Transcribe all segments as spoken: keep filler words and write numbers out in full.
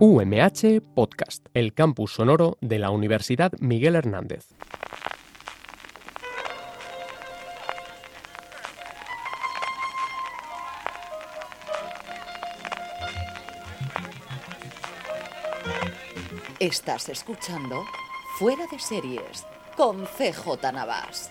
U M H Podcast, el campus sonoro de la Universidad Miguel Hernández. Estás escuchando Fuera de Series con C J Navas.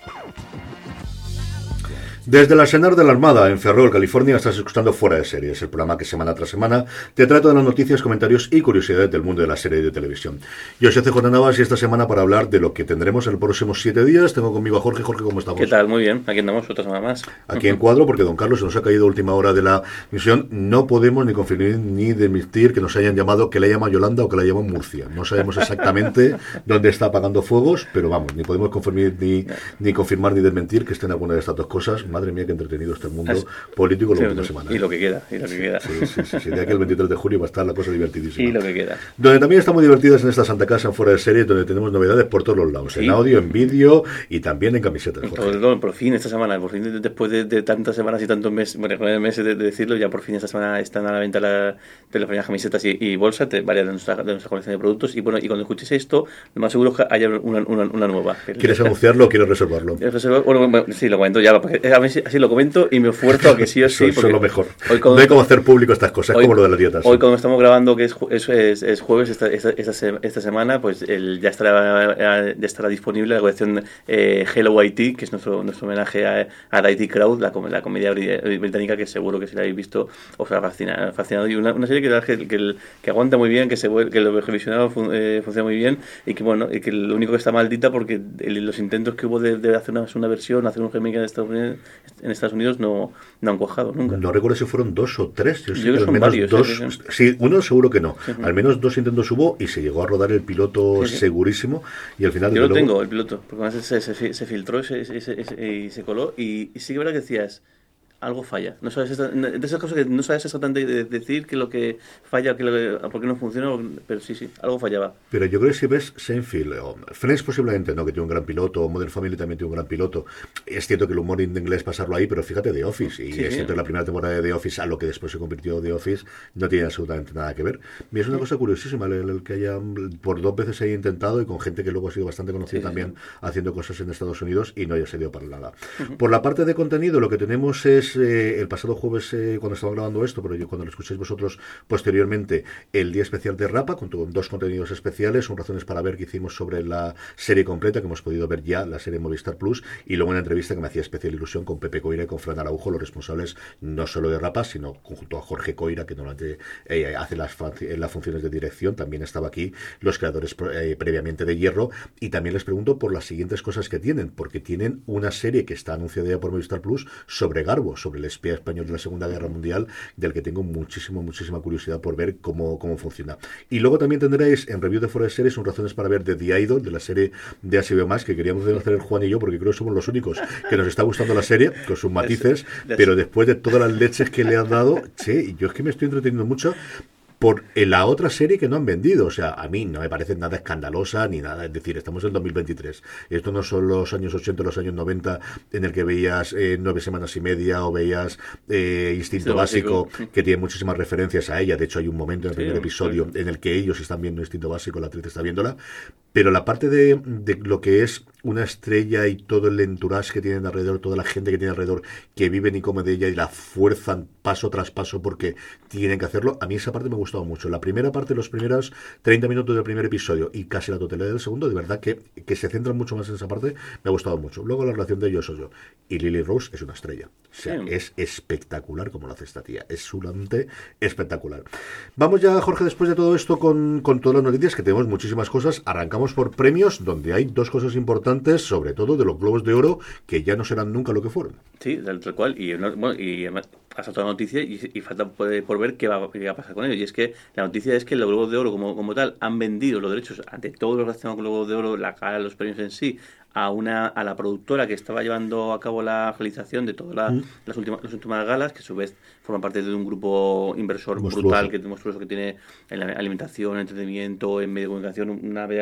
Desde la Senar de la Armada, en Ferrol, California, estás escuchando Fuera de Series, el programa que semana tras semana te trata de las noticias, comentarios y curiosidades del mundo de la serie de televisión. Yo soy C J Navas y esta semana, para hablar de lo que tendremos en los próximos siete días, tengo conmigo a Jorge. Jorge, ¿cómo estamos? ¿Qué tal? Muy bien, aquí andamos otra semana más. Aquí en cuadro, porque don Carlos se nos ha caído a última hora de la misión. No podemos ni confirmar ni desmentir que nos hayan llamado, que la llama Yolanda o que la llaman Murcia. No sabemos exactamente dónde está apagando fuegos, pero vamos, ni podemos confirmar ni, ni confirmar ni desmentir que estén alguna de estas dos cosas. Madre mía, qué entretenido este mundo es, político la última semana. Y lo que queda, y lo que queda. Sí, sí, sí, sí, de aquí el veintitrés de julio va a estar la cosa divertidísima. Y lo que queda. Donde también estamos divertidas en esta Santa Casa, en Fuera de Serie, donde tenemos novedades por todos los lados, sí. En audio, en vídeo y también en camisetas. Por, por fin esta semana, por fin después de, de tantas semanas y tantos meses, bueno, nueve meses de, de decirlo, ya por fin esta semana están a la venta la, de las primeras camisetas y, y bolsas de varias de nuestra, de nuestra colección de productos. Y bueno, y cuando escuches esto, lo más seguro es que haya una, una, una nueva. ¿Quieres anunciarlo o quieres reservarlo? Reservar? Bueno, bueno, sí, lo comento ya, porque a ver si así lo comento y me esfuerzo a que sí o sí. Eso es lo mejor. Hoy cuando, no hay como hacer público estas cosas, hoy, como lo de las dietas. Hoy, cuando estamos grabando, que es, es, es, es jueves, esta, esta, esta, esta semana, pues el, ya, estará, ya estará disponible la colección eh, Hello I T, que es nuestro, nuestro homenaje a, a I T Crowd, la, la comedia británica, que seguro que si la habéis visto os ha fascinado. fascinado. Y una, una serie que, que, que, que aguanta muy bien, que, se, que lo revisionado fun, eh, funciona muy bien y que, bueno, y que lo único que está maldita porque el, los intentos que hubo de, de hacer una, una versión, hacer un remake en Estados Unidos, en Estados Unidos no, no han cuajado nunca. No recuerdo si fueron dos o tres. Yo sé Yo que que al menos varios, dos. Sí, sí, sí. Sí, uno seguro que no. Sí, sí. Al menos dos intentos hubo y se llegó a rodar el piloto sí, sí. segurísimo. Y al final. Yo lo luego... tengo, el piloto, porque además se, se, se filtró y se, se, se, y se coló. Y, y sí que verdad que decías, algo falla. No sabes esta, de esas cosas que no sabes exactamente decir que lo que falla, que lo que, por qué no funciona, pero sí, sí, algo fallaba. Pero yo creo que si ves Seinfeld, o Friends posiblemente no, que tiene un gran piloto, o Modern Family también tiene un gran piloto. Es cierto que el humor en inglés pasarlo ahí, pero fíjate, The Office, y sí, es cierto que la primera temporada de The Office a lo que después se convirtió The Office no tiene absolutamente nada que ver. Y es una cosa curiosísima el, el que haya por dos veces se haya intentado y con gente que luego ha sido bastante conocida sí, también sí. haciendo cosas en Estados Unidos y no haya servido para nada. Uh-huh. Por la parte de contenido, lo que tenemos es eh, el pasado jueves eh, cuando estaba grabando esto, pero yo cuando lo escuchéis vosotros posteriormente, el día especial de Rapa con dos contenidos especiales, son razones para ver que hicimos sobre la serie completa que hemos podido ver ya, la serie Movistar Plus, y luego una entrevista que me hacía especial ilusión con Pepe Coira y con Fran Araujo, los responsables no solo de Rapa, sino junto a Jorge Coira, que normalmente eh, hace las, las funciones de dirección, también estaba aquí, los creadores eh, previamente de Hierro, y también les pregunto por las siguientes cosas que tienen, porque tienen una serie que está anunciada ya por Movistar Plus sobre Garbo, sobre el espía español de la Segunda Guerra Mundial, del que tengo muchísimo, muchísima curiosidad por ver cómo, cómo funciona. Y luego también tendréis en review de Fuera de Series un razones para ver de The Idol, de la serie de H B O Max, que queríamos hacer el Juan y yo, porque creo que somos los únicos que nos está gustando la serie, con sus matices, pero después de todas las leches que le han dado, sí, yo es que me estoy entreteniendo mucho por la otra serie que no han vendido. O sea, a mí no me parece nada escandalosa ni nada, es decir, estamos en dos mil veintitrés, esto no son los años ochenta, los años noventa en el que veías eh, nueve semanas y media o veías eh, Instinto sí, Básico, básico, que tiene muchísimas referencias a ella. De hecho hay un momento en el sí, primer episodio sí. en el que ellos están viendo Instinto Básico, la actriz está viéndola, pero la parte de, de lo que es una estrella y todo el entourage que tienen alrededor, toda la gente que tiene alrededor, que viven y comen de ella y la fuerzan paso tras paso porque tienen que hacerlo, a mí esa parte me ha gustado mucho. La primera parte, los primeros treinta minutos del primer episodio y casi la totalidad del segundo, de verdad que, que se centran mucho más en esa parte, me ha gustado mucho. Luego la relación de ellos soy yo. Y Lily Rose es una estrella. O sea, sí. es espectacular como lo hace esta tía. Es solamente espectacular. Vamos ya, Jorge, después de todo esto con, con todas las noticias, que tenemos muchísimas cosas. Arrancamos por premios, donde hay dos cosas importantes, sobre todo de los Globos de Oro, que ya no serán nunca lo que fueron. Sí, tal, tal cual. Y, bueno, y además pasa toda la noticia y, y falta por, por ver qué va, qué va a pasar con ellos. Y es que la noticia es que los Globos de Oro como, como tal han vendido los derechos ante todo lo relacionado con los Globos de Oro, la cara, los premios en sí, a una a la productora que estaba llevando a cabo la realización de todas la, mm. las últimas las últimas galas, que a su vez forman parte de un grupo inversor monstruoso. brutal, que monstruoso, que tiene en la alimentación, entretenimiento, en medio de comunicación, una vea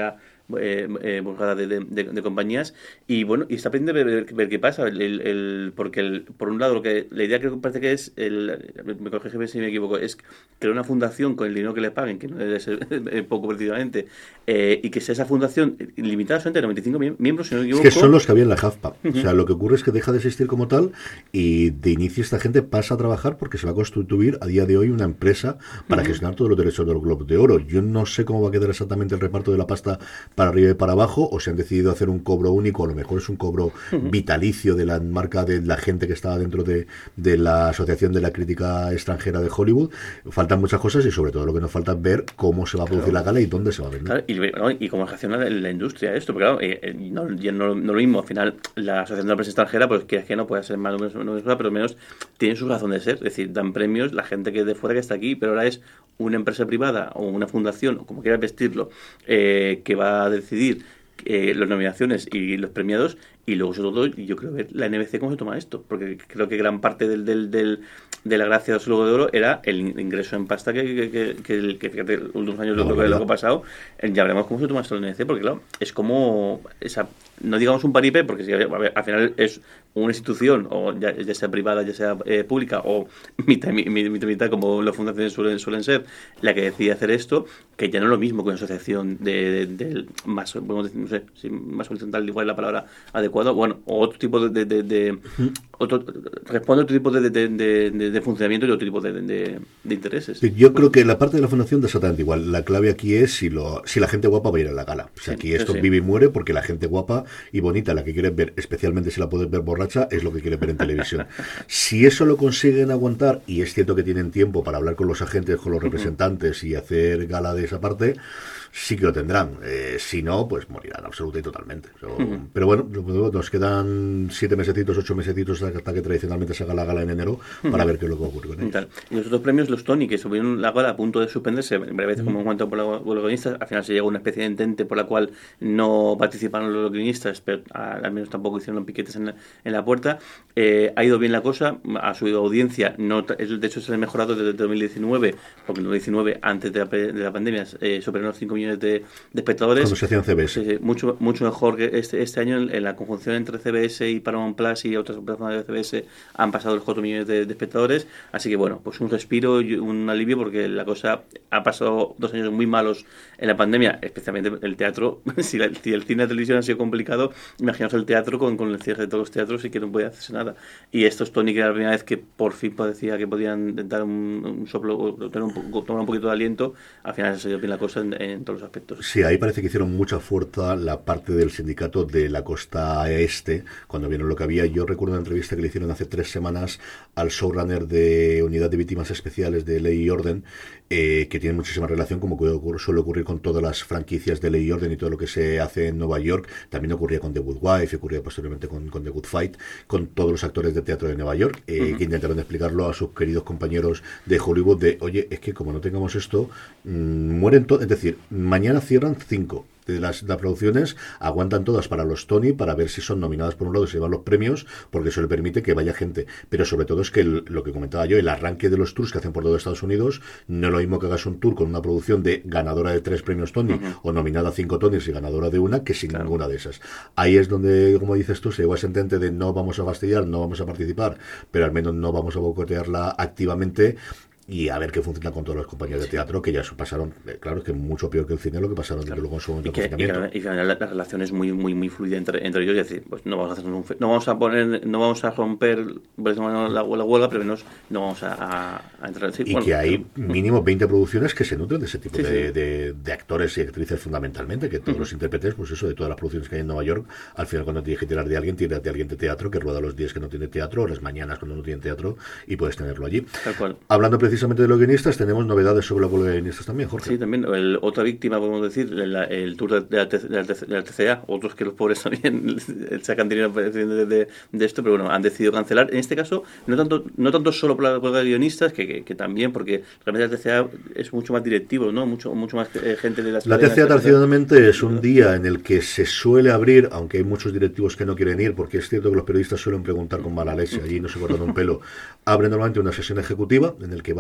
eh, eh, burgada de, de, de, de compañías, y bueno, y está pendiente de ver, ver, ver qué pasa, el, el, el, porque el, por un lado lo que la idea que parece que es, el, me corrige si me equivoco, es crear una fundación con el dinero que le paguen, que no debe ser poco precisamente, eh, y que sea esa fundación limitada solamente a noventa y cinco miembros, si no me equivoco. Es que son los que había en la HuffPub. Uh-huh. O sea, lo que ocurre es que deja de existir como tal y de inicio esta gente pasa a trabajar porque se va a constituir a día de hoy una empresa para uh-huh. gestionar todos los derechos de los Globos de Oro. Yo no sé cómo va a quedar exactamente el reparto de la pasta para arriba y para abajo, o se han decidido hacer un cobro único, a lo mejor es un cobro uh-huh. vitalicio de la marca de la gente que estaba dentro de, de la Asociación de la Crítica Extranjera de Hollywood. Faltan muchas cosas y sobre todo lo que nos falta es ver cómo se va a producir claro. la gala y dónde se va a vender. Claro, y, ¿no? y cómo reacciona la, la industria a esto, porque claro, eh, no, ya no, no lo mismo, al final la Asociación de la Prensa Extranjera, pues que es que no puede ser más o menos, no menos, pero al menos tiene su razón de ser, es decir, dan premios la gente que es de fuera que está aquí, pero ahora es una empresa privada o una fundación, o como quieras vestirlo, eh, que va a decidir eh, las nominaciones y los premiados, y luego sobre todo yo creo ver la N B C cómo se toma esto, porque creo que gran parte del, del, del de la gracia de los Globos de Oro era el ingreso en pasta que, que, que, que, que fíjate, los últimos años no, lo, que, lo que ha pasado, ya veremos cómo se toma esto la N B C, porque claro, es como esa, no digamos un paripé, porque si, a ver, al final es una institución, o ya, ya sea privada, ya sea eh, pública, o mitad, mitad, mitad, mitad, como las fundaciones suelen, suelen ser, la que decide hacer esto, que ya no es lo mismo que una asociación de, de, de más, bueno, no sé, si más horizontal, igual es la palabra adecuada, bueno, o otro tipo de, de, de, de otro, responde a otro tipo de, de, de, de, de funcionamiento y otro tipo de, de, de intereses. Yo creo que la parte de la fundación es exactamente igual. La clave aquí es si lo si la gente guapa va a ir a la gala. O sea, aquí sí, esto sí. vive y muere porque la gente guapa y bonita, la que quieres ver, especialmente si la puedes ver borracha, es lo que quieres ver en televisión. Si eso lo consiguen aguantar, y es cierto que tienen tiempo para hablar con los agentes, con los representantes y hacer gala de esa parte, sí que lo tendrán. Eh, si no, pues morirán absoluta y totalmente. So, uh-huh. Pero bueno, nos quedan siete mesecitos, ocho mesecitos hasta que tradicionalmente se haga la gala en enero uh-huh. para ver qué es lo que ocurre con ellos. Y los otros premios, los Tony, que subieron la gala a punto de suspenderse, en breve uh-huh. como en cuanto por los guionistas, al final se llegó a una especie de entente por la cual no participaron los guionistas, pero al menos tampoco hicieron piquetes en la, en la puerta. Eh, ha ido bien la cosa, ha subido audiencia, no, de hecho se ha mejorado desde dos mil diecinueve, porque en dos mil diecinueve, antes de la, de la pandemia, eh, superaron los cinco millones de, de espectadores. Cuando se hacían C B S. Sí, sí, mucho, mucho mejor que este, este año en, en la conjunción entre C B S y Paramount Plus y otras plataformas de C B S han pasado los cuatro millones de, de espectadores, así que bueno, pues un respiro y un alivio, porque la cosa ha pasado dos años muy malos en la pandemia, especialmente el teatro. Si, la, si el cine y la televisión ha sido complicado, imaginaos el teatro con, con el cierre de todos los teatros y que no podía hacerse nada. Y estos Tony, que era la primera vez que por fin parecía que podían dar un, un soplo, tener un, tomar un poquito de aliento, al final se dio bien la cosa en, en todos los aspectos. Sí, ahí parece que hicieron mucha fuerza la parte del sindicato de la costa este, cuando vieron lo que había. Yo recuerdo una entrevista que le hicieron hace tres semanas al showrunner de Unidad de Víctimas Especiales de Ley y Orden, eh, que tiene muchísima relación, como suele ocurrir con todas las franquicias de Ley y Orden y todo lo que se hace en Nueva York. También ocurría con The Good Wife, ocurría posteriormente con, con The Good Fight, con todos los actores de teatro de Nueva York, eh, uh-huh. que intentaron explicarlo a sus queridos compañeros de Hollywood de, oye, es que como no tengamos esto, mmm, mueren todos. Es decir, mañana cierran cinco de las, las producciones, aguantan todas para los Tony, para ver si son nominadas por un lado y se llevan los premios, porque eso le permite que vaya gente. Pero sobre todo es que el, lo que comentaba yo, el arranque de los tours que hacen por todo Estados Unidos, no es lo mismo que hagas un tour con una producción de ganadora de tres premios Tony uh-huh. o nominada a cinco Tonys y ganadora de una, que sin claro. ninguna de esas. Ahí es donde, como dices tú, se llegó a ese entente de no vamos a fastidiar, no vamos a participar, pero al menos no vamos a boicotearla activamente. Y a ver qué funciona con todas las compañías de teatro, que ya pasaron, claro, que mucho peor que el cine, lo que pasaron claro. luego en su momento. Y que, y que, y que la, la relación es muy muy muy fluida entre, entre ellos, es decir, pues no vamos a hacer un, no vamos a poner, no vamos a romper la, la huelga, pero menos no vamos a, a entrar. Sí, y bueno, que hay pero, mínimo veinte producciones que se nutren de ese tipo sí, de, sí. De, de actores y actrices fundamentalmente, que todos uh-huh. los intérpretes, pues eso, de todas las producciones que hay en Nueva York, al final cuando tienes que tirar de alguien, tienes de alguien de teatro, que rueda los días que no tiene teatro, o las mañanas cuando no tiene teatro, y puedes tenerlo allí. Tal cual. Hablando precisamente de los guionistas, tenemos novedades sobre la huelga de guionistas también, Jorge. Sí, también. El, otra víctima, podemos decir, el, el tour de la, de, la, de la T C A, otros que los pobres también sacan dinero de, de, de esto, pero bueno, han decidido cancelar. En este caso, no tanto no tanto solo por la huelga de guionistas, que, que, que también, porque realmente la T C A es mucho más directivo, ¿no? Mucho mucho más eh, gente de las... La T C A, tradicionalmente, es un día en el que se suele abrir, aunque hay muchos directivos que no quieren ir, porque es cierto que los periodistas suelen preguntar con mala leche, allí no se cortan un pelo. Abre normalmente una sesión ejecutiva, en el que va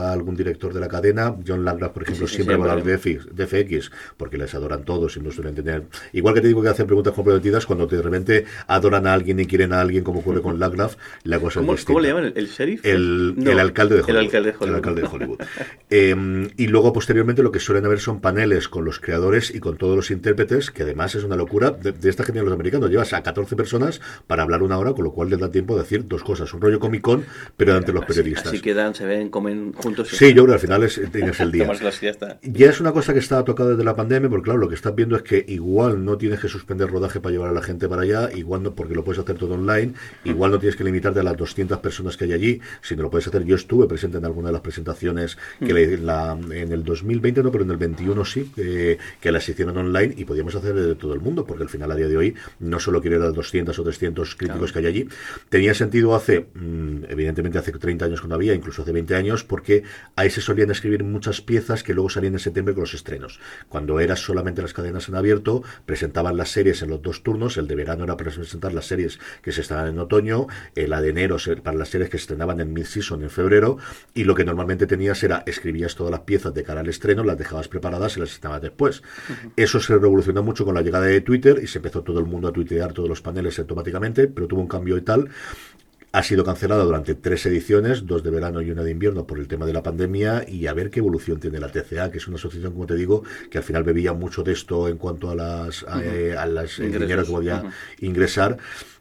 a algún director de la cadena. John Landgraf, por ejemplo, sí, sí, siempre sí, va a hablar de, F, de F X, porque les adoran todos y no suelen tener... Igual que te digo que hacen preguntas comprometidas, cuando de repente adoran a alguien y quieren a alguien, como ocurre con Landgraf, la cosa ¿Cómo, es distinta. ¿Cómo le llaman? ¿El sheriff? El, no, el alcalde de Hollywood. El alcalde de Hollywood. El alcalde de Hollywood. eh, y luego, posteriormente, lo que suelen haber son paneles con los creadores y con todos los intérpretes, que además es una locura de, de esta gente de los americanos. Llevas a catorce personas para hablar una hora, con lo cual les da tiempo de decir dos cosas. Un rollo Comic Con, pero ante los periodistas. Así, así quedan, se ven, comen juntos. Sí, yo creo que al final es, tienes el día. Tomarse ya está. Ya es una cosa que está tocada desde la pandemia, porque claro, lo que estás viendo es que igual no tienes que suspender rodaje para llevar a la gente para allá, igual no, porque lo puedes hacer todo online, igual no tienes que limitarte a las doscientas personas que hay allí, sino lo puedes hacer. Yo estuve presente en alguna de las presentaciones que le, la, en el dos mil veinte, no, pero en el veintiuno sí, eh, que las hicieron online y podíamos hacer de todo el mundo, porque al final a día de hoy no solo quiero ir a las doscientos o trescientos críticos claro. que hay allí. Tenía sentido hace, mmm, evidentemente hace treinta años cuando había, incluso hace veinte años, porque ahí se solían escribir muchas piezas que luego salían en septiembre con los estrenos. Cuando eras solamente las cadenas en abierto, presentaban las series en los dos turnos, el de verano era para presentar las series que se estaban en otoño, la de enero para las series que se estrenaban en mid-season en febrero, y lo que normalmente tenías era, escribías todas las piezas de cara al estreno, las dejabas preparadas y las estrenabas después. Uh-huh. Eso se revolucionó mucho con la llegada de Twitter y se empezó todo el mundo a tuitear todos los paneles automáticamente, pero tuvo un cambio y tal. Ha sido cancelada durante tres ediciones, dos de verano y una de invierno por el tema de la pandemia, y a ver qué evolución tiene la T C A, que es una asociación, como te digo, que al final bebía mucho de esto en cuanto a las uh-huh. eh, a las el dinero que podía uh-huh. ingresar.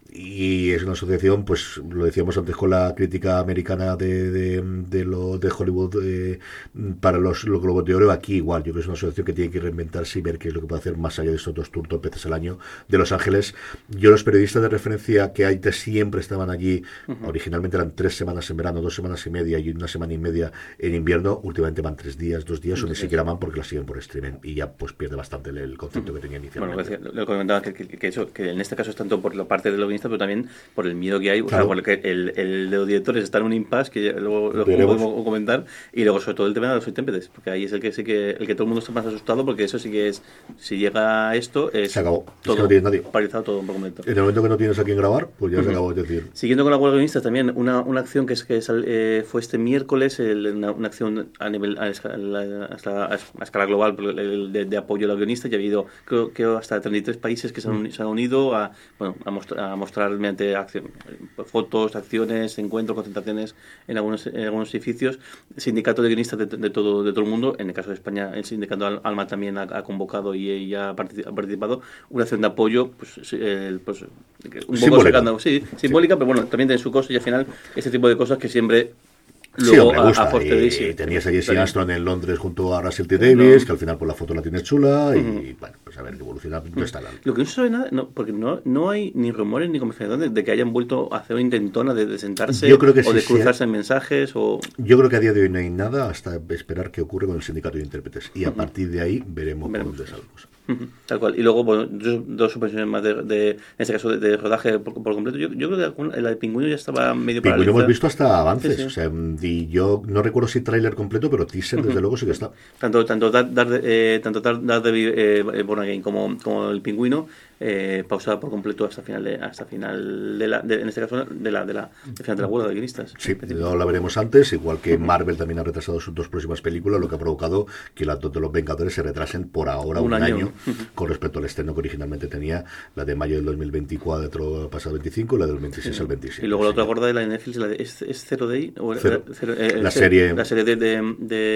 Y es una asociación, pues lo decíamos antes con la crítica americana de, de, de lo de Hollywood eh, para los, los Globos de Oro, aquí igual, yo creo que es una asociación que tiene que reinventarse y ver qué es lo que puede hacer más allá de estos dos turnos veces al año de Los Ángeles. Yo los periodistas de referencia que hay siempre estaban allí, uh-huh. originalmente eran tres semanas en verano, dos semanas y media y una semana y media en invierno, últimamente van tres días, dos días, o ni siquiera van porque las siguen por streaming y ya pues pierde bastante el, el concepto uh-huh. que tenía inicialmente. Bueno, lo comentaba que, que, que, eso, que en este caso es tanto por la parte de lo guionista, pero también por el miedo que hay, claro. o sea, porque el, el de los directores está en un impasse que luego lo podemos comentar, y luego sobre todo el tema de los intérpretes, porque ahí es el que sí que el que todo el mundo está más asustado, porque eso sí que es, si llega a esto, es se acabó, todo, es que no tienes nadie, paralizado todo por completo. En el momento que no tienes a quien grabar, pues ya uh-huh. se acabó, es decir. Siguiendo con la huelga guionista también, una, una acción que es que sal, eh, fue este miércoles, el, una, una acción a nivel a escala, a, a escala global de, de apoyo a la guionista, y ha habido creo que hasta treinta y tres países que se han, uh-huh. se han unido a, bueno, a, mostrar, a mostrar mediante acción, fotos, acciones, encuentros, concentraciones en algunos, en algunos edificios, sindicato de guionistas de, de todo de todo el mundo. En el caso de España, el sindicato Alma también ha, ha convocado y, y ha, particip, ha participado una acción de apoyo, pues, eh, pues un poco sacando, sí, simbólica, sí. pero bueno, también tiene su cosa, y al final este tipo de cosas que siempre luego sí, hombre, gusta. A, a y, y tenías a Jesse Armstrong en Londres junto a Russell T. Davis, no. que al final por la foto la tienes chula, y uh-huh. bueno, pues a ver, que evoluciona, no está la... Lo que no se sabe nada, no, porque no, no hay ni rumores ni confirmación de, de que hayan vuelto a hacer una intentona de, de sentarse yo creo que o de sí, cruzarse sí. en mensajes o... Yo creo que a día de hoy no hay nada hasta esperar qué ocurre con el sindicato de intérpretes, y a uh-huh. partir de ahí veremos, veremos. por dónde salimos. Uh-huh. Tal cual. Y luego, bueno, dos, dos suspensiones más de, de, en este caso, de, de rodaje por, por completo. Yo, yo creo que el Pingüino ya estaba medio paralizado. Pingüino hemos visto hasta avances. Sí, sí. O sea, y yo no recuerdo si tráiler completo, pero teaser, uh-huh. desde luego, sí que está. Tanto tanto Dar, Dar, eh, tanto Dar, Dar de eh, Born Again como, como el Pingüino, eh, pausada por completo hasta final de, hasta final de la, de, en este caso, de la, de la de final de la huelga de guionistas. Sí, no la veremos antes, igual que uh-huh. Marvel también ha retrasado sus dos próximas películas, lo que ha provocado que las dos de los Vengadores se retrasen por ahora un, un año, año uh-huh. con respecto al estreno que originalmente tenía, la de mayo del dos mil veinticuatro pasado veinticinco, la del veintiséis sí. al veintisiete. Y luego la otra gorda de la de Netflix, la de, ¿es, es Zero Day? O Cero. Cero, eh, la, cero, serie, la serie de de,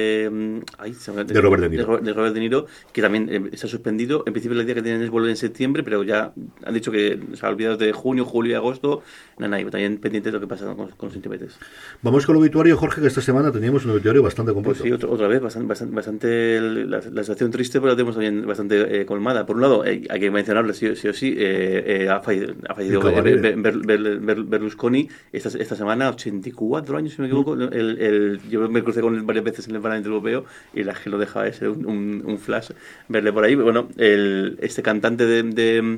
de, ay, de, de Robert De Niro. De, de Robert De Niro, que también eh, se ha suspendido. En principio la idea que tienen es volver en septiembre, pero ya han dicho que se ha olvidado de junio, julio y agosto. Nada, y también pendiente de lo que pasa con, con los intérpretes. Vamos con el obituario, Jorge, que esta semana teníamos un obituario bastante completo. Pues sí, otro, otra vez, bastante, bastante, bastante la, la situación triste, pero la tenemos también bastante eh, colmada. Por un lado, eh, hay que mencionarle sí, sí o sí, eh, eh, ha fallecido, ha fallecido Ber, Ber, Ber, Ber, Berlusconi esta, esta semana, ochenta y cuatro años, si no me equivoco. Mm. El, el, yo me crucé con él varias veces en el Parlamento Europeo y la que lo dejaba de ser un, un, un flash verle por ahí. Bueno, el, este cantante de... de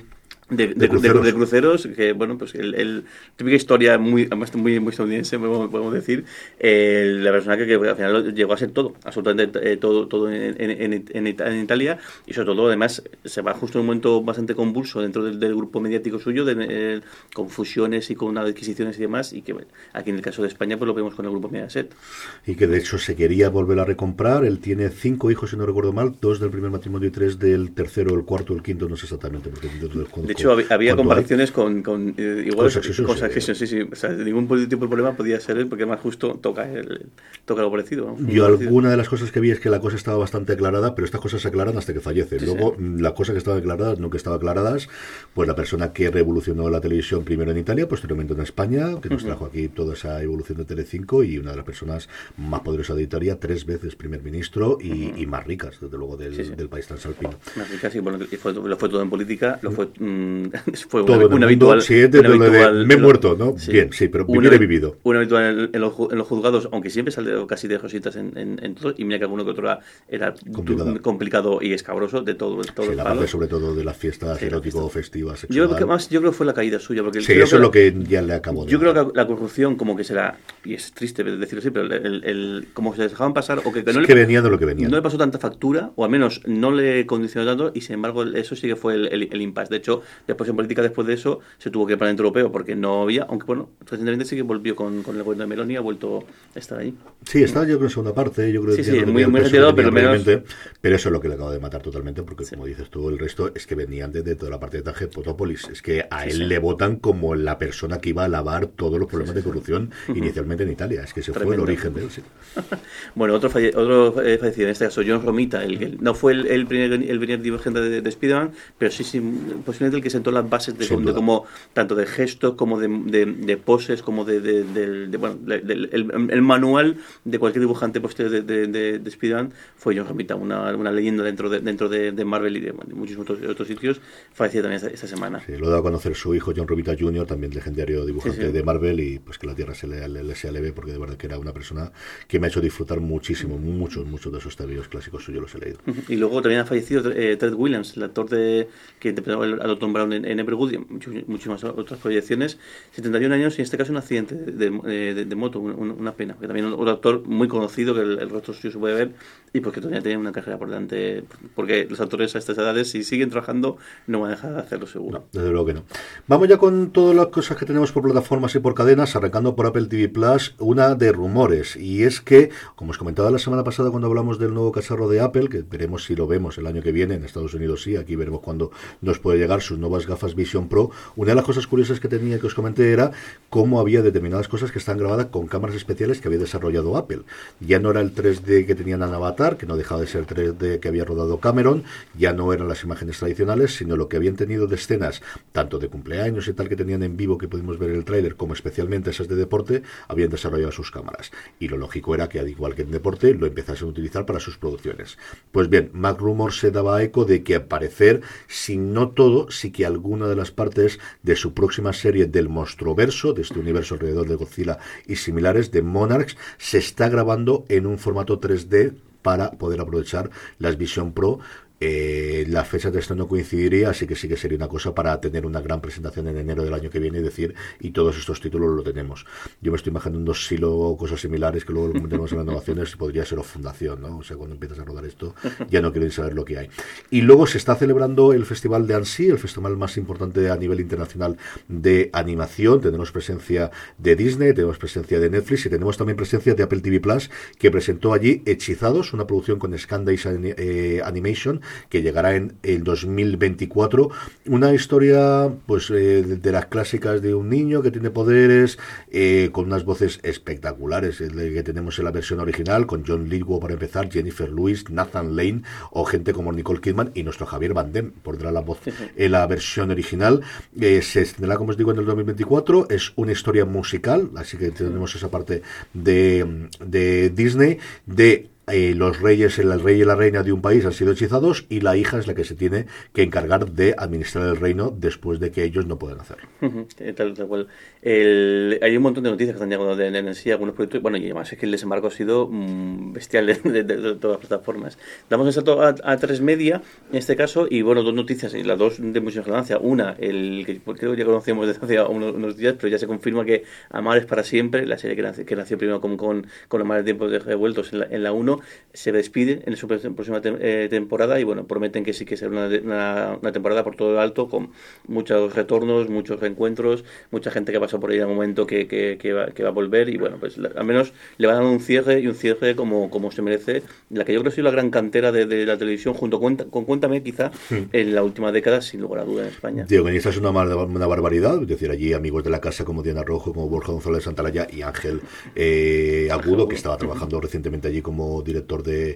De, de, de, cruceros. De, de cruceros, que bueno, pues el, el típica historia muy, además muy, muy estadounidense, podemos, podemos decir, eh, la persona que, que al final llegó a ser todo, absolutamente eh, todo, todo en, en, en, en, en Italia, y sobre todo además se va justo en un momento bastante convulso dentro del, del grupo mediático suyo, de, eh, con fusiones y con adquisiciones y demás, y que aquí en el caso de España pues lo vemos con el grupo Mediaset. Y que de hecho se quería volver a recomprar. Él tiene cinco hijos, si no recuerdo mal, dos del primer matrimonio y tres del tercero, el cuarto, el quinto, no sé exactamente, porque de hecho había, había comparaciones con, con eh, igual con Succession, con Succession, sí, sí, o sea, ningún tipo de problema podía ser él, porque más justo toca el, toca algo parecido, ¿no? Yo parecido. Alguna de las cosas que vi es que la cosa estaba bastante aclarada, pero estas cosas se aclaran hasta que fallece. Sí, Luego, sí. las cosas que estaban aclaradas, no que estaban aclaradas, pues la persona que revolucionó la televisión primero en Italia, posteriormente en España, que nos uh-huh. trajo aquí toda esa evolución de Telecinco, y una de las personas más poderosas de Italia, tres veces primer ministro y, uh-huh. y más ricas, desde luego, del, sí, sí. del país transalpino. Más ricas, sí, bueno, y fue, lo fue todo en política, lo fue, mmm, fue todo una, una habitual, sí, de, una habitual de, me he muerto, ¿no? Sí. Bien, sí, pero vivir he vivido. Una habitual en, en, los, en los juzgados, aunque siempre salió casi de rositas en, en, en todo, y mira que alguno que otro era complicado, complicado y escabroso de todo, todo sí, el la palo. parte sobre todo de las fiestas sí, erótico-festivas, sexual. Yo creo que más, yo creo que fue la caída suya, porque sí, creo eso que es lo que ya le acabó de yo creo que la corrupción como que será, y es triste decirlo así, pero el, el, el como se dejaban pasar, o que, que no es le que venía de lo que venía. No le pasó tanta factura, o al menos no le condicionó tanto, y sin embargo eso sí que fue el, el, el impasse. De hecho, después en política, después de eso, se tuvo que ir para el Parlamento Europeo porque no había, aunque bueno, recientemente sí que volvió con, con el gobierno de Meloni, ha vuelto a estar ahí. Sí, está yo creo en segunda parte, yo creo que sí, sí, muy, muy retirado, pero menos... Pero eso es lo que le acaba de matar totalmente, porque sí. como dices tú, el resto es que venían de, de toda la parte de Tangentopoulos. Es que a sí, él sí. le votan como la persona que iba a lavar todos los problemas sí, sí, de corrupción sí. inicialmente en Italia. Es que ese Tremendo. Fue el origen de él, sí. Bueno, otro, falle, otro eh, fallecido, en este caso John Romita, el que no fue el, el primer el primer dirigente de, de Spider-Man, pero sí, sí, posiblemente el que sentó las bases de, de cómo, tanto de gestos como de, de, de poses, como de, de, de, de bueno, de, de, el, el manual de cualquier dibujante posterior de, de, de, de Spider-Man fue John Romita, una, una leyenda dentro de dentro de, de Marvel y de, de muchos otros, otros sitios, falleció también esta, esta semana. Sí, lo da a conocer su hijo John Romita junior, también legendario dibujante sí, sí. de Marvel, y pues que la tierra se le, le, le sea leve, porque de verdad que era una persona que me ha hecho disfrutar muchísimo, muchos, muchos de esos tebeos clásicos suyos los he leído. Y luego también ha fallecido eh, Ted Williams, el actor de que interpretó al Doctor Brown en, en Everwood y muchos, muchísimas otras proyecciones, setenta y un años, y en este caso un accidente de, de, de, de moto, una, una pena, que también otro actor muy conocido, que el, el rostro suyo se puede ver, y porque todavía tiene una carrera por delante, porque los actores a estas edades, si siguen trabajando, no van a dejar de hacerlo seguro. No, desde luego que no. Vamos ya con todas las cosas que tenemos por plataformas y por cadenas, arrancando por Apple T V Plus, una de rumores, y es que, como os comentaba la semana pasada cuando hablamos del nuevo cacharro de Apple, que veremos si lo vemos el año que viene, en Estados Unidos sí, aquí veremos cuándo nos puede llegar sus nuevas gafas Vision Pro. Una de las cosas curiosas que tenía que os comenté era cómo había determinadas cosas que están grabadas con cámaras especiales que había desarrollado Apple. Ya no era el tres D que tenían en Avatar, que no dejaba de ser tres D que había rodado Cameron, ya no eran las imágenes tradicionales, sino lo que habían tenido de escenas, tanto de cumpleaños y tal que tenían en vivo, que pudimos ver en el tráiler, como especialmente esas de deporte, habían desarrollado sus cámaras. Y lo lógico era que, al igual que en deporte, lo empezasen a utilizar para sus producciones. Pues bien, Mac Rumors se daba eco de que, al parecer, si no todo, sí que alguna de las partes de su próxima serie del Monstruoverso, de este universo alrededor de Godzilla y similares, de Monarchs, se está grabando en un formato tres D para poder aprovechar las Vision Pro. Eh, la fecha de esto no coincidiría, así que sí que sería una cosa para tener una gran presentación en enero del año que viene y decir, y todos estos títulos lo tenemos. Yo me estoy imaginando Silo o cosas similares que luego lo comentemos en las innovaciones, y podría ser o Fundación, ¿no? O sea, cuando empiezas a rodar esto, ya no quieren saber lo que hay. Y luego se está celebrando el Festival de Annecy, el festival más importante a nivel internacional de animación. Tenemos presencia de Disney, tenemos presencia de Netflix y tenemos también presencia de Apple T V Plus, que presentó allí Hechizados, una producción con Scandice eh, Animation, que llegará en el dos mil veinticuatro, una historia pues eh, de, de las clásicas de un niño que tiene poderes, eh, con unas voces espectaculares, el que tenemos en la versión original, con John Lithgow para empezar, Jennifer Lewis, Nathan Lane o gente como Nicole Kidman y nuestro Javier Bardem pondrá la voz en la versión original. Eh, se estrenará, como os digo, en el dos mil veinticuatro, es una historia musical, así que tenemos esa parte de, de Disney, de eh, los reyes, el rey y la reina de un país han sido hechizados y la hija es la que se tiene que encargar de administrar el reino después de que ellos no puedan hacerlo. Uh-huh. Tal, tal cual. El, hay un montón de noticias que están llegando de, de, de sí, algunos proyectos, bueno, y además es que el desembarco ha sido mmm, bestial de, de, de, de todas las plataformas. Damos el salto a, a tres Media, en este caso, y bueno, dos noticias, y las dos de mucha relevancia. Una, el que creo que ya conocíamos desde hace unos, unos días, pero ya se confirma que Amar es para siempre, la serie que nació, que nació primero con, con, con Los Malos Tiempos Revueltos en la, en la uno, se despide en su próxima te, eh, temporada, y bueno, prometen que sí que será una, una, una temporada por todo lo alto, con muchos retornos, muchos reencuentros, mucha gente que ha pasado por ahí en un momento que, que, que, va, que va a volver, y bueno, pues la, al menos le van a dar un cierre, y un cierre como, como se merece, la que yo creo que ha sido la gran cantera de, de la televisión, junto con, con Cuéntame, quizá, sí, en la última década, sin lugar a duda, en España. Digo, esta es una, una barbaridad, es decir, allí amigos de la casa como Diana Rojo, como Borja González Santalaya y Ángel eh, Agudo, que estaba trabajando recientemente allí como director de,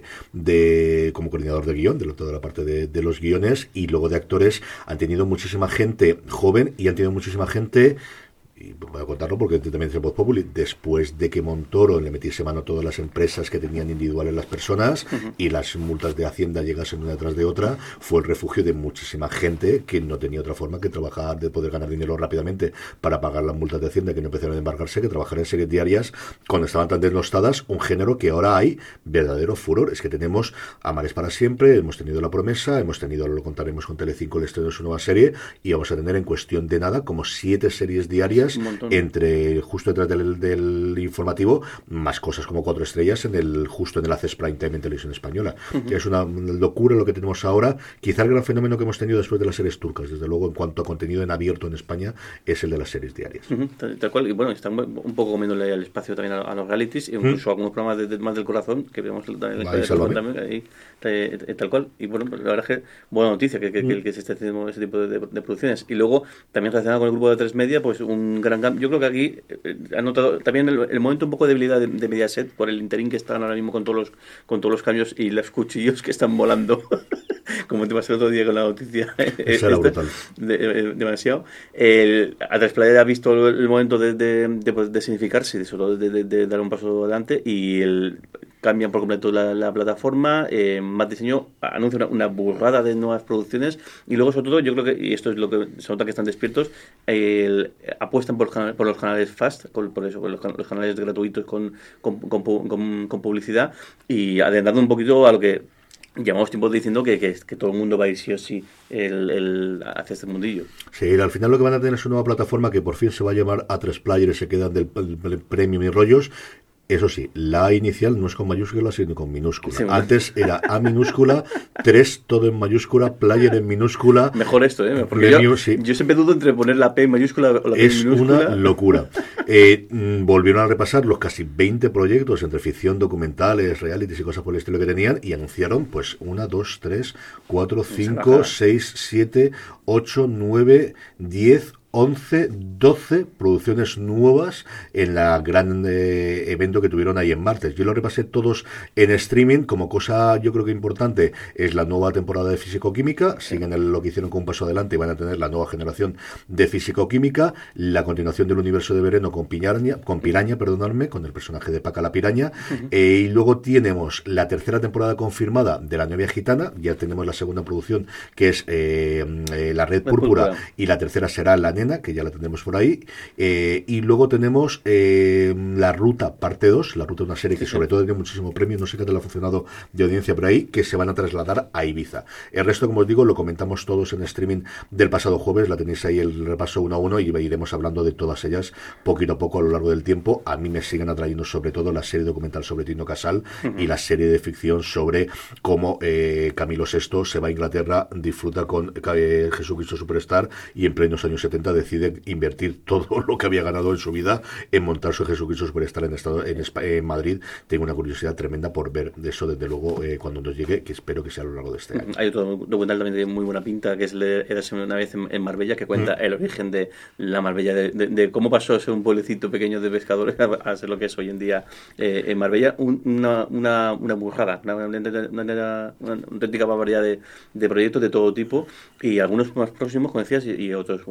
de como coordinador de guión, de toda la parte de, de los guiones, y luego de actores. Han tenido muchísima gente joven y han tenido muchísima gente, y voy a contarlo porque también es el Voz Populi, después de que Montoro le metiese mano a todas las empresas que tenían individuales las personas, uh-huh, y las multas de Hacienda llegasen una tras de otra, fue el refugio de muchísima gente que no tenía otra forma que trabajar, de poder ganar dinero rápidamente para pagar las multas de Hacienda, que no empezaron a embargarse, que trabajar en series diarias cuando estaban tan denostadas, un género que ahora hay verdadero furor. Es que tenemos Amar es para siempre, hemos tenido La Promesa, hemos tenido, lo contaremos con Telecinco, el estreno de su nueva serie, y vamos a tener en cuestión de nada como siete series diarias, entre justo detrás del, del informativo, más cosas como Cuatro Estrellas en el justo en el Access Prime Time en Televisión Española. Uh-huh. Es una locura lo que tenemos ahora. Quizá el gran fenómeno que hemos tenido después de las series turcas, desde luego, en cuanto a contenido en abierto en España, es el de las series diarias. Uh-huh. Tal, tal cual, y bueno, están un poco comiéndole el espacio también a, a los realities, incluso uh-huh, algunos programas de, de Más del Corazón, que vemos también, Ahí, también ahí, tal, tal cual. Y bueno, pues la verdad es que buena noticia que, que, uh-huh, que, que se esté haciendo ese tipo de, de, de producciones. Y luego, también relacionado con el grupo de tres Media, pues un gran cambio. Yo creo que aquí eh, han notado también el, el momento un poco de debilidad de, de Mediaset por el interín que están ahora mismo con todos los con todos los cambios y los cuchillos que están volando. Como te pasó el otro día con la noticia. Eso era brutal. De, de, demasiado. El, a Transplayer ha visto el, el momento de, de, de, pues, de significarse, de, solo de, de, de dar un paso adelante, y el, cambian por completo la, la plataforma. eh, Más Diseño anuncia una, una burrada de nuevas producciones, y luego sobre todo yo creo que, y esto es lo que se nota que están despiertos, el, apuestan por, por los canales fast, por, por eso, por los, los canales gratuitos con, con, con, con, con publicidad, y adentrando un poquito a lo que llevamos tiempo diciendo que, que, que todo el mundo va a ir sí o sí el, el, hacia este mundillo. Sí, al final lo que van a tener es una nueva plataforma que por fin se va a llamar A tres Player, y se quedan del, del, del Premium y rollos. Eso sí, la A inicial no es con mayúscula, sino con minúscula. Sí, Antes era A minúscula, tres todo en mayúscula, Player en minúscula. Mejor esto, ¿eh? Porque yo, sí, yo siempre dudo entre poner la P en mayúscula o la P es en minúscula. Es una locura. eh, volvieron a repasar los casi veinte proyectos entre ficción, documentales, realities y cosas por el estilo que tenían, y anunciaron pues una, dos, tres, cuatro, cinco, seis, siete, ocho, nueve, diez, once, doce producciones nuevas en la gran eh, evento que tuvieron ahí en martes. Yo lo repasé todos en streaming. Como cosa yo creo que importante es la nueva temporada de Físico-Química. Siguen el, lo que hicieron con un paso adelante, y van a tener la nueva generación de Físico-Química, la continuación del universo de Vereno con Piraña, con Piraña, perdonadme, con el personaje de Paca la Piraña. Uh-huh. eh, y luego tenemos la tercera temporada confirmada de La Novia Gitana. Ya tenemos la segunda producción, que es eh, eh, La Red Púrpura, Púrpura, y la tercera será La Nena, que ya la tenemos por ahí, eh, y luego tenemos eh, La Ruta parte dos, La Ruta, una serie que sobre todo tiene muchísimo premio, no sé qué tal ha funcionado de audiencia por ahí, que se van a trasladar a Ibiza. El resto, como os digo, lo comentamos todos en streaming del pasado jueves, la tenéis ahí el repaso uno a uno, y iremos hablando de todas ellas poquito a poco a lo largo del tiempo. A mí me siguen atrayendo sobre todo la serie documental sobre Tino Casal, uh-huh, y la serie de ficción sobre cómo eh, Camilo sexto se va a Inglaterra, disfruta con eh, Jesucristo Superstar, y en plenos años setenta decide invertir todo lo que había ganado en su vida en montar su Jesucristo Superstar en, estado, en, en Madrid. Tengo una curiosidad tremenda por ver de eso, desde luego, eh, cuando nos llegue, que espero que sea a lo largo de este año. Hay otro documental también de muy buena pinta, que es Érase una vez en, en Marbella, que cuenta mm. el origen de la Marbella, de, de, de cómo pasó a ser un pueblecito pequeño de pescadores a ser lo que es hoy en día eh, en Marbella. Un, una, una, una burrada, una, una, una, una auténtica barbaridad de, de proyectos de todo tipo, y algunos más próximos, como decías, y, y otros un, un poquito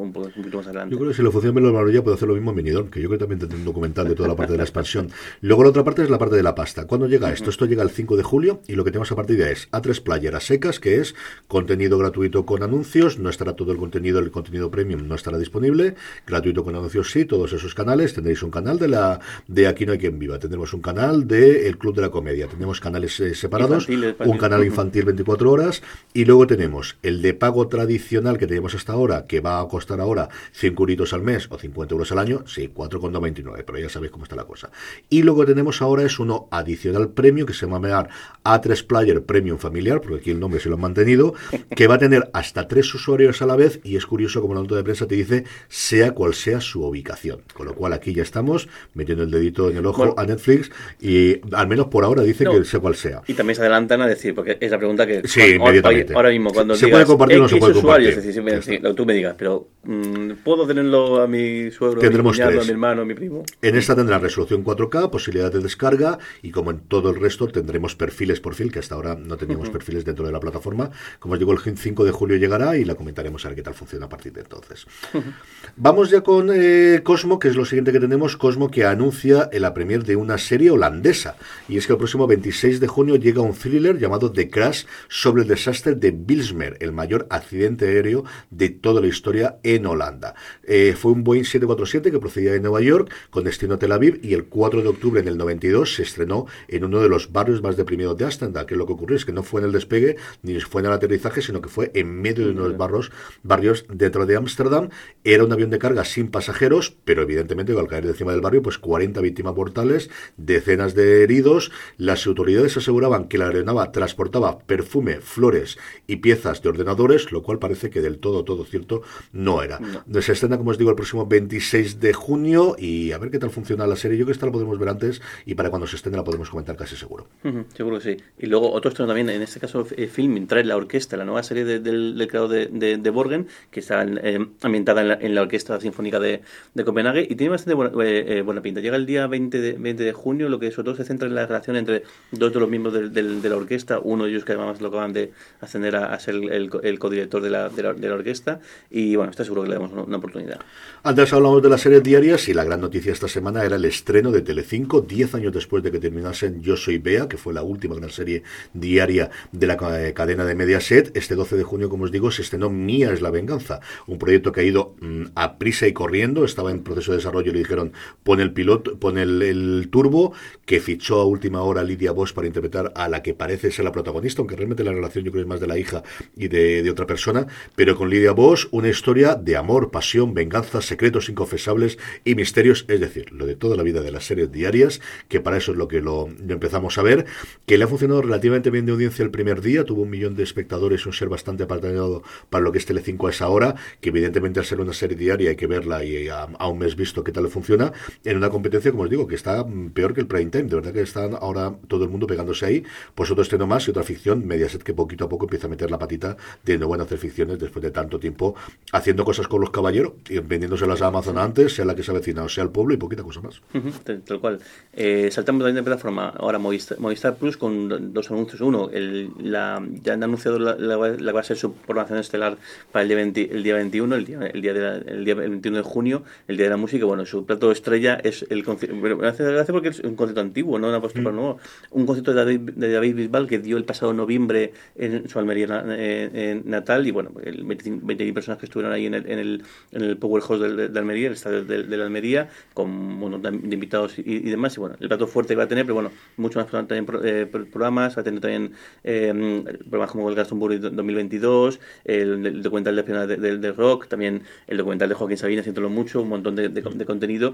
poquito más adelante. Yo creo que si lo funciona bien la maravilla puede hacer lo mismo en Benidorm, que yo creo que también tendré un documental de toda la parte de la expansión. Luego la otra parte es la parte de la pasta. ¿Cuándo llega esto? Uh-huh. Esto llega el cinco de julio y lo que tenemos a partir de ahí es A tres Player a secas, que es contenido gratuito con anuncios, no estará todo el contenido, el contenido premium no estará disponible, gratuito con anuncios sí, todos esos canales, tendréis un canal de la de Aquí no hay quien viva, tendremos un canal de El Club de la Comedia, tenemos canales eh, separados, infantil, infantil. un canal infantil veinticuatro horas y luego tenemos el de pago tradicional que teníamos hasta ahora, que va a costar ahora cinco euritos al mes o cincuenta euros al año, sí, cuatro con veintinueve, pero ya sabéis cómo está la cosa. Y luego tenemos ahora es uno adicional premium que se va a llamar A tres Player Premium Familiar, porque aquí el nombre se lo han mantenido, que va a tener hasta tres usuarios a la vez y es curioso como la nota de prensa te dice sea cual sea su ubicación, con lo cual aquí ya estamos metiendo el dedito en el ojo bueno, a Netflix y al menos por ahora dicen no, que sea cual sea. Y también se adelantan a decir, porque es la pregunta que sí, inmediatamente. Ahora mismo cuando se digas, puede compartir o no se puede usuarios, compartir. Es decir, sí, lo que tú me digas, pero mmm, ¿puedo tenerlo a mi suegro, a mi cuñado, a mi hermano, a mi primo? En esta tendrá resolución cuatro K, posibilidad de descarga y como en todo el resto tendremos perfiles por fin, que hasta ahora no teníamos uh-huh. perfiles dentro de la plataforma. Como os digo, el cinco de julio llegará y la comentaremos a ver qué tal funciona a partir de entonces. Uh-huh. Vamos ya con eh, Cosmo, que es lo siguiente que tenemos. Cosmo que anuncia la premier de una serie holandesa. Y es que el próximo veintiséis de junio llega un thriller llamado The Crash sobre el desastre de Bilsmer, el mayor accidente aéreo de toda la historia en Holanda. Eh, fue un Boeing siete cuatro siete que procedía de Nueva York con destino a Tel Aviv y el cuatro de octubre en el noventa y dos se estrenó en uno de los barrios más deprimidos de Ámsterdam, que lo que ocurrió es que no fue en el despegue ni fue en el aterrizaje, sino que fue en medio de uno de los barrios, barrios dentro de Ámsterdam. Era un avión de carga sin pasajeros, pero evidentemente al caer encima del barrio, pues cuarenta víctimas mortales, decenas de heridos. Las autoridades aseguraban que la aeronave transportaba perfume, flores y piezas de ordenadores, lo cual parece que del todo, todo cierto no era. No. Se estrena, como os digo, el próximo veintiséis de junio y a ver qué tal funciona la serie. Yo creo que esta la podemos ver antes y para cuando se estrene la podemos comentar casi seguro. Uh-huh, seguro que sí. Y luego otro estreno también, en este caso eh, Filmin, trae la orquesta, la nueva serie de, del, del creador de, de, de Borgen, que está eh, ambientada en la, en la Orquesta Sinfónica de, de Copenhague y tiene bastante buena, eh, buena pinta. Llega el día veinte de junio, lo que sobre todo se centra en la relación entre dos de los miembros del, del, de la orquesta, uno de ellos que además lo acaban de ascender a, a ser el, el, el codirector de la, de, la, de la orquesta y bueno, está seguro que le damos una, una oportunidad. Antes hablamos de las series diarias y la gran noticia esta semana era el estreno de Telecinco, diez años después de que terminasen Yo Soy Bea, que fue la última gran serie diaria de la eh, cadena de Mediaset. Este doce de junio, como os digo, se estrenó Mía es la venganza, un proyecto que ha ido mmm, a prisa y corriendo, estaba en proceso de desarrollo y le dijeron pon el piloto, pon el, el turbo, que fichó a última hora Lidia Bosch para interpretar a la que parece ser la protagonista, aunque realmente la relación yo creo es más de la hija y de, de otra persona, pero con Lidia Bosch una historia de amor, pasión, venganza, secretos inconfesables y misterios, es decir, lo de toda la vida de las series diarias, que para eso es lo que lo, lo empezamos a ver, que le ha funcionado relativamente bien de audiencia el primer día, tuvo un millón de espectadores, un ser bastante apartado para lo que es Telecinco a esa hora, que evidentemente al ser una serie diaria hay que verla y a, a un mes visto qué tal le funciona, en una competencia, como os digo, que está peor que el prime time, de verdad que están ahora todo el mundo pegándose ahí, pues otro estreno más y otra ficción, Mediaset que poquito a poco empieza a meter la patita de no van a hacer ficciones después de tanto tiempo haciendo cosas con los caballeros y vendiéndoselas a Amazon antes, sea la que se avecina o sea el pueblo y poquita cosa más. Uh-huh, tal, tal cual. Eh, saltamos también de plataforma ahora Movistar, Movistar Plus con dos anuncios. Uno, el, la, ya han anunciado la, la, la que va a ser su programación estelar para el día, veinte, el día veintiuno, el día, el, día de la, el día veintiuno de junio, el día de la música. Bueno, su plato estrella es el concierto. Me hace gracia porque es un concierto antiguo, no una postura mm. nuevo. Un concierto de David, de David Bisbal que dio el pasado noviembre en su Almería eh, en natal y bueno, el veinte mil personas que estuvieron ahí en el, en el, en el Powerhouse de, de Almería, el estadio de, de la Almería, con un montón de invitados y, y demás. Y bueno, el plato fuerte que va a tener, pero bueno, mucho más también eh, programas, va a tener también eh, programas como el Glastonbury dos mil veintidós, el, el documental de espionaje de, de, de Rock, también el documental de Joaquín Sabina, siéntolo mucho, un montón de, de, de contenido,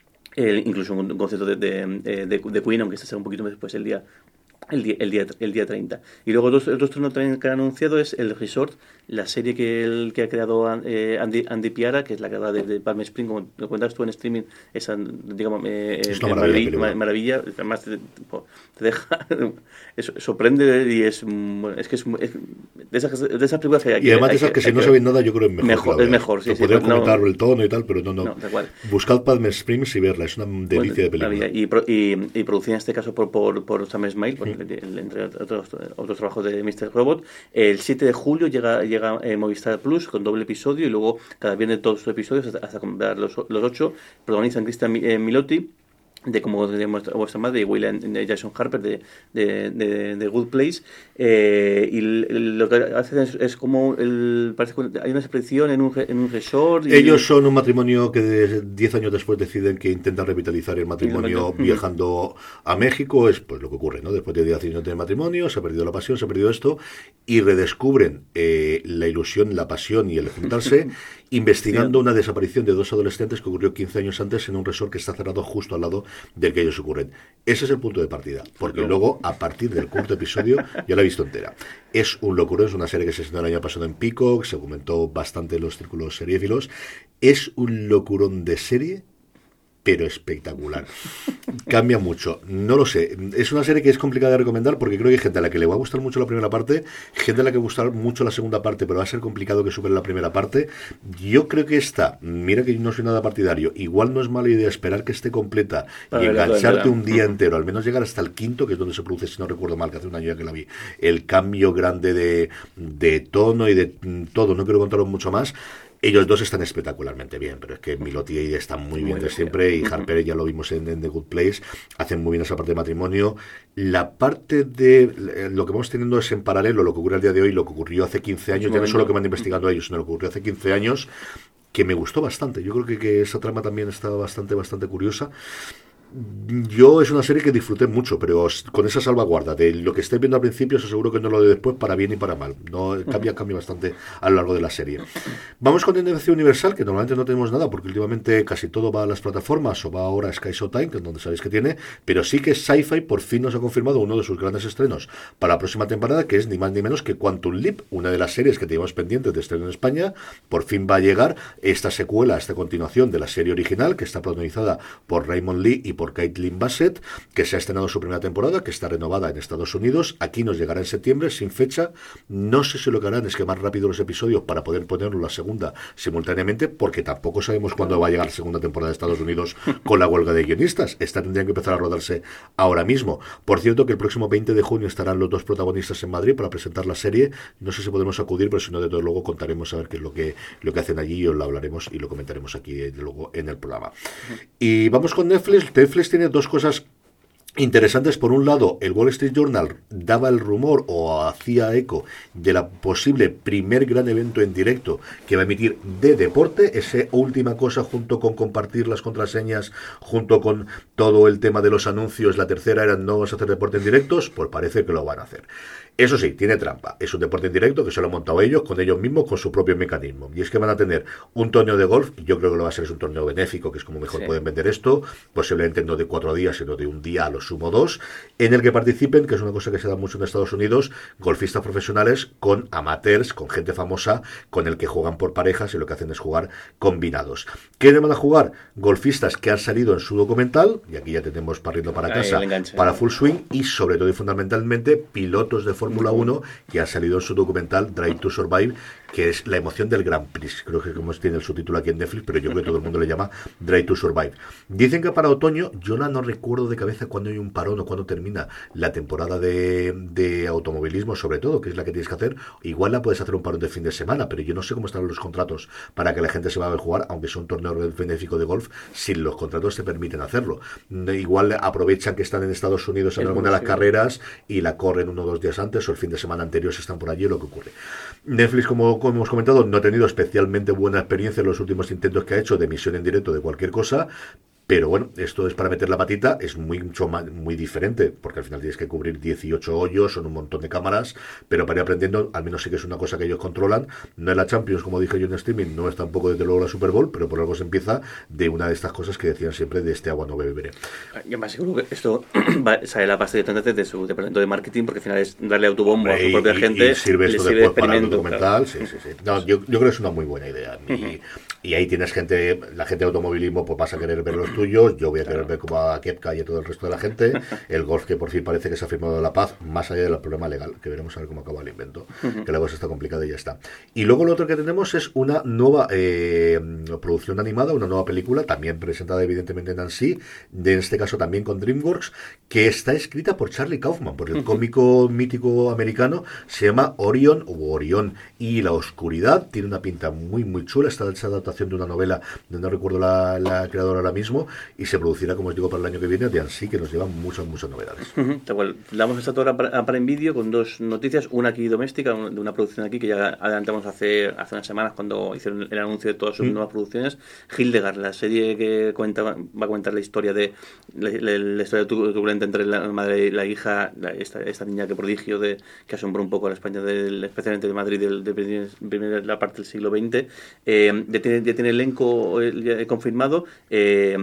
el, incluso un, un concierto de, de, de, de Queen, aunque este será un poquito después el día El día, el, día, el día treinta. Y luego dos, el otro estreno también que han anunciado es El Resort, la serie que, el, que ha creado eh, Andy, Andy Piara, que es la creadora de, de Palm Springs, como lo cuentas tú en streaming, esa, digamos, eh, es una maravilla, maravilla, maravilla, además te, te deja, es, sorprende y es, es que es, es de, esas, de esas películas que hay. Y además de esas que, que si no sabéis nada yo creo que es mejor. mejor es mejor, sí, sí. Podría comentar no, el tono y tal, pero no, no. no Buscad Palm Springs y verla, es una delicia bueno, de película. Y, y, y producida en este caso por, por, por Sam Esmail, por el, entre otros, otros trabajos de míster Robot. El siete de julio llega llega eh, Movistar Plus con doble episodio y luego cada viernes todos los episodios hasta, hasta completar los, los ocho. Protagonizan Cristian eh, Milotti, de como de vuestra madre, de Will de Jason Harper de, de, de, de Good Place, eh, y el, el, lo que hacen es, es como el, parece que hay una expedición en un, en un resort y ellos son un matrimonio que de diez años después deciden que intentan revitalizar el matrimonio viajando a México. Es pues lo que ocurre, ¿no? Después de diez años de matrimonio se ha perdido la pasión, se ha perdido esto y redescubren eh, la ilusión, la pasión y el juntarse investigando una desaparición de dos adolescentes que ocurrió quince años antes en un resort que está cerrado justo al lado del que ellos ocurren. Ese es el punto de partida, porque luego, a partir del cuarto episodio, ya la he visto entera. Es un locurón, es una serie que se estrenó el año pasado en Peacock, se comentó bastante en los círculos seriéfilos. Es un locurón de serie, pero espectacular. Cambia mucho. No lo sé. Es una serie que es complicada de recomendar porque creo que hay gente a la que le va a gustar mucho la primera parte, gente a la que va a gustar mucho la segunda parte, pero va a ser complicado que supere la primera parte. Yo creo que esta, mira que no soy nada partidario, igual no es mala idea esperar que esté completa y engancharte un día entero, al menos llegar hasta el quinto, que es donde se produce, si no recuerdo mal, que hace un año ya que la vi, el cambio grande de, de tono y de todo. No quiero contaros mucho más. Ellos dos están espectacularmente bien, pero es que Milotti y están muy bien de siempre, y Harper ya lo vimos en, en The Good Place, hacen muy bien esa parte de matrimonio. La parte de lo que vamos teniendo es en paralelo lo que ocurre al día de hoy, lo que ocurrió hace quince años, ya no solo lo que van investigando ellos, sino lo que ocurrió hace quince años, que me gustó bastante. Yo creo que, que esa trama también está bastante, bastante curiosa. Yo es una serie que disfruté mucho, pero con esa salvaguarda de lo que estáis viendo al principio, os aseguro que no lo de después para bien y para mal. No cambia, cambia bastante a lo largo de la serie. Vamos con Tendencia Universal, que normalmente no tenemos nada, porque últimamente casi todo va a las plataformas, o va ahora a Sky Showtime, que es donde sabéis que tiene, pero sí que Sci-Fi por fin nos ha confirmado uno de sus grandes estrenos para la próxima temporada, que es ni más ni menos que Quantum Leap, una de las series que teníamos pendientes de estreno en España. Por fin va a llegar esta secuela, esta continuación de la serie original, que está protagonizada por Raymond Lee y por por Caitlin Bassett, que se ha estrenado su primera temporada, que está renovada en Estados Unidos. Aquí nos llegará en septiembre, sin fecha. No sé si lo que harán es quemar rápido los episodios para poder ponerlo la segunda simultáneamente, porque tampoco sabemos cuándo va a llegar la segunda temporada de Estados Unidos con la huelga de guionistas. Esta tendría que empezar a rodarse ahora mismo. Por cierto, que el próximo veinte de junio estarán los dos protagonistas en Madrid para presentar la serie. No sé si podemos acudir, pero si no, de todo luego contaremos a ver qué es lo que, lo que hacen allí, y os lo hablaremos y lo comentaremos aquí de luego en el programa. Y vamos con Netflix. Netflix tiene dos cosas interesantes. Por un lado, el Wall Street Journal daba el rumor o hacía eco de la posible primer gran evento en directo que va a emitir de deporte. Esa última cosa, junto con compartir las contraseñas, junto con todo el tema de los anuncios, la tercera era no vas a hacer deporte en directos, pues parece que lo van a hacer. Eso sí, tiene trampa. Es un deporte en directo que se lo han montado ellos, con ellos mismos, con su propio mecanismo. Y es que van a tener un torneo de golf, y yo creo que lo va a ser es un torneo benéfico, que es como mejor sí. pueden vender esto, posiblemente no de cuatro días, sino de un día a lo sumo dos, en el que participen, que es una cosa que se da mucho en Estados Unidos, golfistas profesionales con amateurs, con gente famosa, con el que juegan por parejas, y lo que hacen es jugar combinados. ¿Qué van a jugar? Golfistas que han salido en su documental, y aquí ya tenemos Parriendo para casa, enganche, para Full Swing, y sobre todo y fundamentalmente pilotos de Fórmula uno que ha salido en su documental Drive to Survive, que es la emoción del Grand Prix. Creo que como tiene el subtítulo aquí en Netflix, pero yo creo que todo el mundo le llama Drive to Survive. Dicen que para otoño, yo no, no recuerdo de cabeza cuándo hay un parón o cuándo termina la temporada de, de automovilismo, sobre todo, que es la que tienes que hacer. Igual la puedes hacer un parón de fin de semana, pero yo no sé cómo están los contratos para que la gente se vaya a jugar, aunque sea un torneo benéfico de golf, si los contratos te permiten hacerlo. Igual aprovechan que están en Estados Unidos en alguna de las carreras y la corren uno o dos días antes, o el fin de semana anterior si están por allí, lo que ocurre. Netflix, como, como hemos comentado, no ha tenido especialmente buena experiencia en los últimos intentos que ha hecho de emisión en directo de cualquier cosa. Pero bueno, esto es para meter la patita, es muy, mucho más, muy diferente, porque al final tienes que cubrir dieciocho hoyos, son un montón de cámaras, pero para ir aprendiendo, al menos sí que es una cosa que ellos controlan. No es la Champions, como dije yo en streaming, no es tampoco desde luego la Super Bowl, pero por algo se empieza de una de estas cosas que decían siempre, de este agua no beberé. Yo me aseguro que esto va, sale la base directamente de su departamento de marketing, porque al final es darle autobombo a su propia y, gente. Y sirve esto después de para el documental. Claro. Sí, sí, sí. No, yo, yo creo que es una muy buena idea. Y, uh-huh. y ahí tienes gente, la gente de automovilismo pues vas a querer ver los tuyos. suyos, yo voy a querer Claro. ver cómo a Kepka y a todo el resto de la gente, el golf que por fin parece que se ha firmado la paz, más allá del problema legal, que veremos a ver cómo acaba el invento, uh-huh. que la cosa está complicada y ya está. Y luego lo otro que tenemos es una nueva eh, producción animada, una nueva película, también presentada evidentemente en Annecy, de en este caso también con DreamWorks, que está escrita por Charlie Kaufman, por el uh-huh. cómico mítico americano, se llama Orion o Orión y la oscuridad, tiene una pinta muy muy chula, está esa adaptación de una novela, no recuerdo la, la creadora ahora mismo, y se producirá, como os digo, para el año que viene, de Annecy, que nos llevan muchas, muchas novedades. Uh-huh. Bueno, damos esta hora a Prime Video con dos noticias, una aquí doméstica, de una producción aquí que ya adelantamos hace, hace unas semanas cuando hicieron el anuncio de todas sus uh-huh. nuevas producciones, Hildegard, la serie que cuenta, va a comentar la historia de la, la, la historia turbulenta entre la madre y la hija, la, esta, esta niña que prodigio de que asombró un poco a la España, del, especialmente de Madrid, de, de, de, de, de la parte del siglo veinte. Eh, ya, tiene, ya tiene elenco ya confirmado. Eh,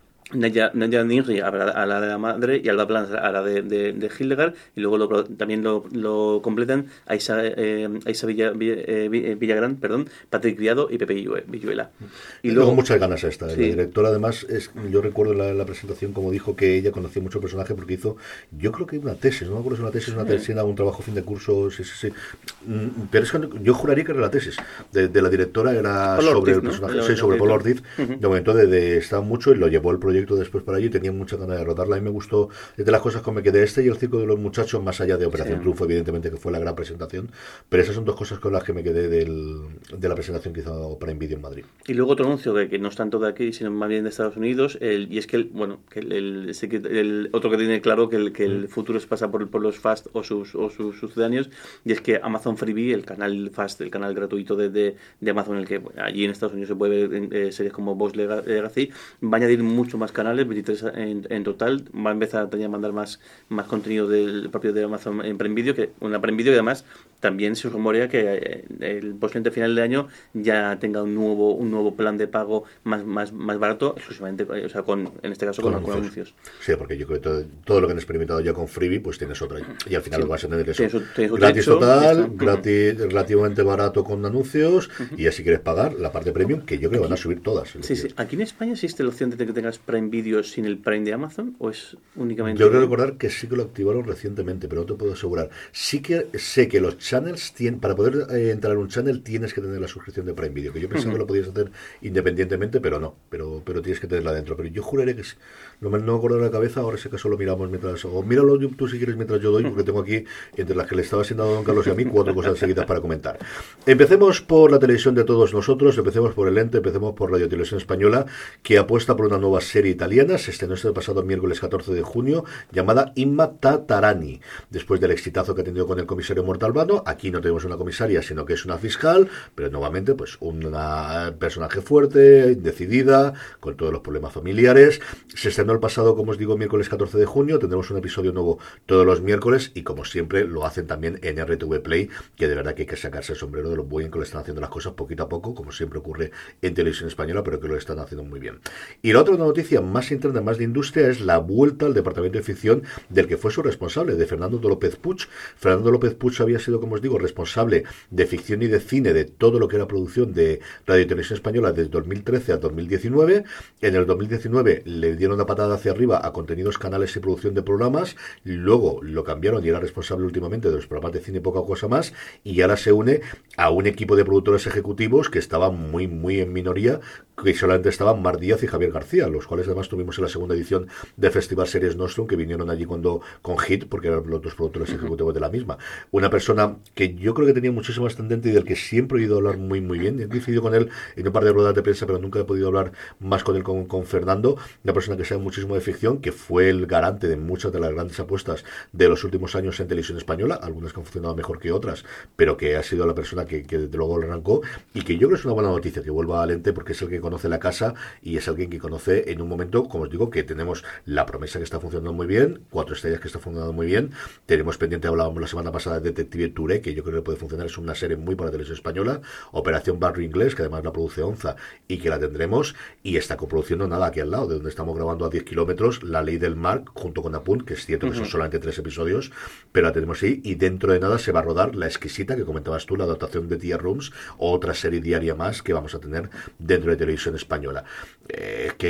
Naya Ningri a la, a la de la madre y Alba Blanc a la de, de, de Hildegard, y luego lo, también lo, lo completan Aisa, eh, Aisa Villa, eh, Villagrán, perdón, Patrick Criado y Pepe Villuela. Y luego muchas ganas esta. Sí. La directora, además, es, yo recuerdo la, la presentación como dijo que ella conocía mucho el personaje porque hizo, yo creo que una tesis, no me acuerdo si una tesis, una tesis, sí. un trabajo fin de curso, sí, sí, sí. Pero es que yo juraría que era la tesis de, de la directora, era Paul sobre Ortiz, el personaje, ¿no? sí, sobre Paul Ortiz. Uh-huh. De momento de, de estaba mucho y lo llevó el proyecto después para allí, tenía mucha ganas de rodarla y me gustó. De las cosas que me quedé, este y el Circo de los Muchachos, más allá de Operación sí. Triunfo, evidentemente, que fue la gran presentación, pero esas son dos cosas con las que me quedé del, de la presentación que hizo Prime Video en Madrid. Y luego otro anuncio que, que no es tanto de aquí, sino más bien de Estados Unidos, el, y es que, el, bueno, que el, el, sí que el otro que tiene claro que el, que el futuro se pasa por, por los Fast o sus, o sus sucedáneos, y es que Amazon Freevee, el canal Fast, el canal gratuito de, de, de Amazon, el que bueno, allí en Estados Unidos se puede ver eh, series como Boss Legacy, va a añadir mucho más canales, veintitrés en, en total, va a empezar a mandar más, más contenido del propio de Amazon en Prime Video, que una Prime Video, y además también se rumorea que el posiblemente final de año ya tenga un nuevo un nuevo plan de pago más más más barato, exclusivamente, o sea, con en este caso con, con, anuncios. con anuncios. Sí, porque yo creo que todo, todo lo que han experimentado ya con Freebie, pues tienes otra. Y al final sí. lo vas a tener eso. Tienes su, tienes gratis techo, total, gratis, uh-huh. relativamente barato con anuncios, uh-huh. y ya si quieres pagar la parte premium, que yo creo que van a subir todas. Sí, sí. Aquí en España existe la opción de que tengas Prime Video sin el Prime de Amazon, ¿o es únicamente...? Yo creo recordar que sí que lo activaron recientemente, pero no te puedo asegurar. Sí que sé que los channels tienen, para poder eh, entrar a un channel tienes que tener la suscripción de Prime Video, que yo pensaba uh-huh. que lo podías hacer independientemente, pero no, pero pero tienes que tenerla dentro. Pero yo juraría que sí. No me, no me acuerdo de la cabeza, ahora ese caso lo miramos mientras, o míralo tú si quieres mientras yo doy, porque tengo aquí, entre las que le estaba haciendo a don Carlos y a mí, cuatro cosas seguidas para comentar. Empecemos por la televisión de todos nosotros, empecemos por el ente, empecemos por Radio Televisión Española, que apuesta por una nueva serie italiana, se estrenó este pasado miércoles catorce de junio, llamada Imma Tatarani. Después del exitazo que ha tenido con el comisario Montalbano, aquí no tenemos una comisaria, sino que es una fiscal, pero nuevamente pues una personaje fuerte, decidida, con todos los problemas familiares. Se estrenó el pasado, como os digo, miércoles catorce de junio, tendremos un episodio nuevo todos los miércoles y como siempre lo hacen también en R T V Play, que de verdad que hay que sacarse el sombrero de lo bien que lo están haciendo las cosas poquito a poco, como siempre ocurre en Televisión Española, pero que lo están haciendo muy bien. Y la otra noticia más interna, más de industria, es la vuelta al departamento de ficción del que fue su responsable, de Fernando López Puig. Fernando López Puig había sido, como os digo, responsable de ficción y de cine de todo lo que era producción de Radio y Televisión Española desde dos mil trece a dos mil diecinueve. En el dos mil diecinueve le dieron una patada hacia arriba a contenidos, canales y producción de programas, luego lo cambiaron y era responsable últimamente de los programas de cine y poca cosa más, y ahora se une a un equipo de productores ejecutivos que estaba muy, muy en minoría, que solamente estaban Mar Díaz y Javier García, los cuales además tuvimos en la segunda edición de Festival Series Nostrum, que vinieron allí cuando con Hit, porque eran los dos productores ejecutivos de la misma. Una persona que yo creo que tenía muchísimo ascendente y del que siempre he oído hablar muy muy bien. He coincidido con él en un par de ruedas de prensa, pero nunca he podido hablar más con él, con, con Fernando. Una persona que sabe muchísimo de ficción, que fue el garante de muchas de las grandes apuestas de los últimos años en Televisión Española, algunas que han funcionado mejor que otras, pero que ha sido la persona que, que desde luego lo arrancó, y que yo creo que es una buena noticia que vuelva al ente, porque es el que conoce la casa y es alguien que conoce en un momento, como os digo, que tenemos La Promesa, que está funcionando muy bien, Cuatro Estrellas, que está funcionando muy bien, tenemos pendiente, hablábamos la semana pasada de Detective Touré, que yo creo que puede funcionar, es una serie muy para Televisión Española, Operación Barrio Inglés, que además la produce Onza y que la tendremos, y está coproduciendo nada aquí al lado, de donde estamos grabando a diez kilómetros, La Ley del Mar, junto con Apunt, que es cierto que uh-huh. son solamente tres episodios, pero la tenemos ahí, y dentro de nada se va a rodar La Exquisita, que comentabas tú, la adaptación de Tia Rooms, otra serie diaria más que vamos a tener dentro de Televisión Española. Eh, que con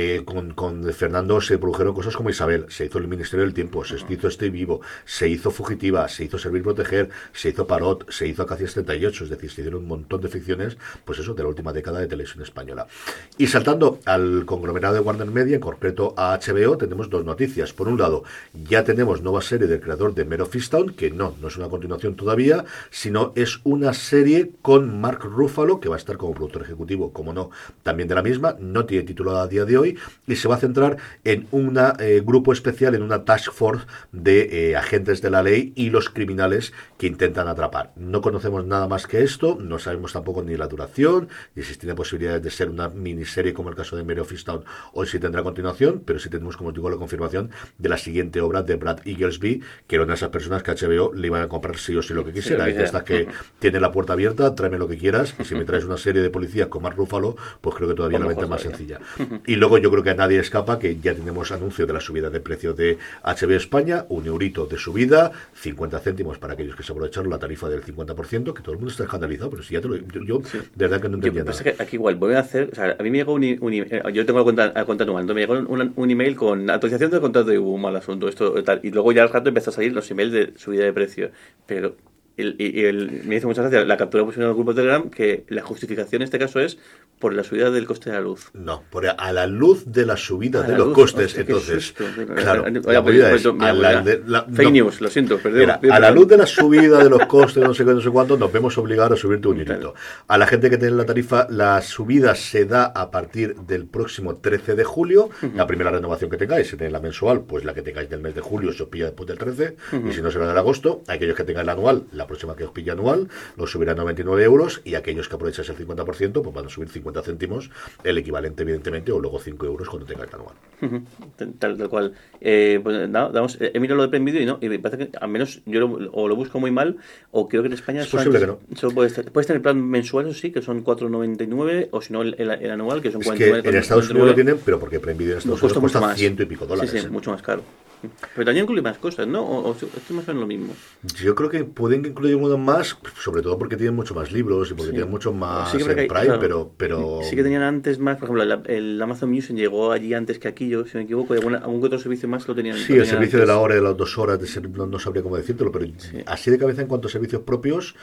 con, con Fernando se produjeron cosas como Isabel, se hizo El Ministerio del Tiempo, se hizo Estoy Vivo, se hizo Fugitiva, se hizo Servir Proteger, se hizo Parot, se hizo Acacias treinta y ocho, es decir, se hicieron un montón de ficciones, pues eso, de la última década de televisión española. Y saltando al conglomerado de Warner Media, en concreto a H B O, tenemos dos noticias. Por un lado, ya tenemos nueva serie del creador de Mare of Easttown, que no, no es una continuación todavía, sino es una serie con Mark Ruffalo, que va a estar como productor ejecutivo, como no, también de la misma, no tiene título a día de hoy, y se va a centrar en un eh, grupo especial, en una task force de eh, agentes de la ley y los criminales que intentan atrapar. No conocemos nada más que esto, no sabemos tampoco ni la duración, ni si tiene posibilidades de ser una miniserie como el caso de Mare of Easttown, o si tendrá continuación, pero sí tenemos, como digo, la confirmación de la siguiente obra de Brad Igglesby, que era una de esas personas que H B O le iban a comprar sí o sí lo que quisiera. Sí, y hasta que tiene la puerta abierta, tráeme lo que quieras, y si me traes una serie de policías con Mark Ruffalo, pues creo que todavía la venta es más sencilla. Y luego yo creo que a nadie escapa que ya tenemos anuncio de la subida de precio de H B O España, un eurito de subida, cincuenta céntimos para aquellos que se aprovecharon la tarifa del cincuenta por ciento, que todo el mundo está escandalizado, pero si ya te lo yo, yo sí. De verdad que no entendía nada. Que aquí igual, voy a hacer, o sea, a mí me llegó un, un yo tengo la cuenta, la cuenta anual, entonces me llegó un, un email con actualización del contrato y hubo un mal asunto, esto tal, y luego ya al rato empezó a salir los emails de subida de precio, pero el, y el, me hizo muchas gracias la captura pusieron en el grupo de Telegram que la justificación en este caso es por la subida del coste de la luz. No, por a la luz de la subida a de la los luz, costes. Hostia, entonces, susto, claro, Oye, la pues, movida pues, es mira, a la, de, la, fake no, news, lo siento, perdón. Mira, a la luz de la subida de los costes, no sé qué, no sé cuánto, nos vemos obligados a subirte un hilito. A la gente que tiene la tarifa, la subida se da a partir del próximo trece de julio, uh-huh. La primera renovación que tengáis, si tenéis la mensual, pues la que tengáis del mes de julio se os pilla después del trece, uh-huh. Y si no será del agosto, aquellos que tengan la anual, la próxima que os pilla anual, los subirán a noventa y nueve euros, y aquellos que aprovecháis el cincuenta por ciento, pues van a subir cincuenta céntimos, el equivalente evidentemente, o luego cinco euros cuando tengáis la anual. Uh-huh. Tal, tal cual. Eh, pues nada, damos, he mirado lo de Prime Video y no, y me parece que al menos yo lo, o lo busco muy mal, o creo que en España es posible que no. Solo puedes, puedes tener el plan mensual, eso sí, que son cuatro noventa y nueve, o si no el, el, el anual, que son cuarenta y nueve. Es que en Estados Unidos lo tienen, pero porque Prime Video en Estados Unidos cuesta más. ciento y pico dólares. Sí, sí, ¿eh? Mucho más caro. Pero también incluye más cosas, ¿no? O, o es más o menos lo mismo. Yo creo que pueden incluir algunos más, sobre todo porque tienen mucho más libros y porque sí. Tienen mucho más sí, en hay, Prime, claro, pero, pero... Sí que tenían antes más, por ejemplo, el, el Amazon Music llegó allí antes que aquí, yo, si me equivoco, y alguna, algún otro servicio más lo tenían. Sí, lo tenían el servicio antes. de la hora y de las dos horas, de ser, no, no sabría cómo decírtelo, pero sí. Así de cabeza en cuanto a servicios propios...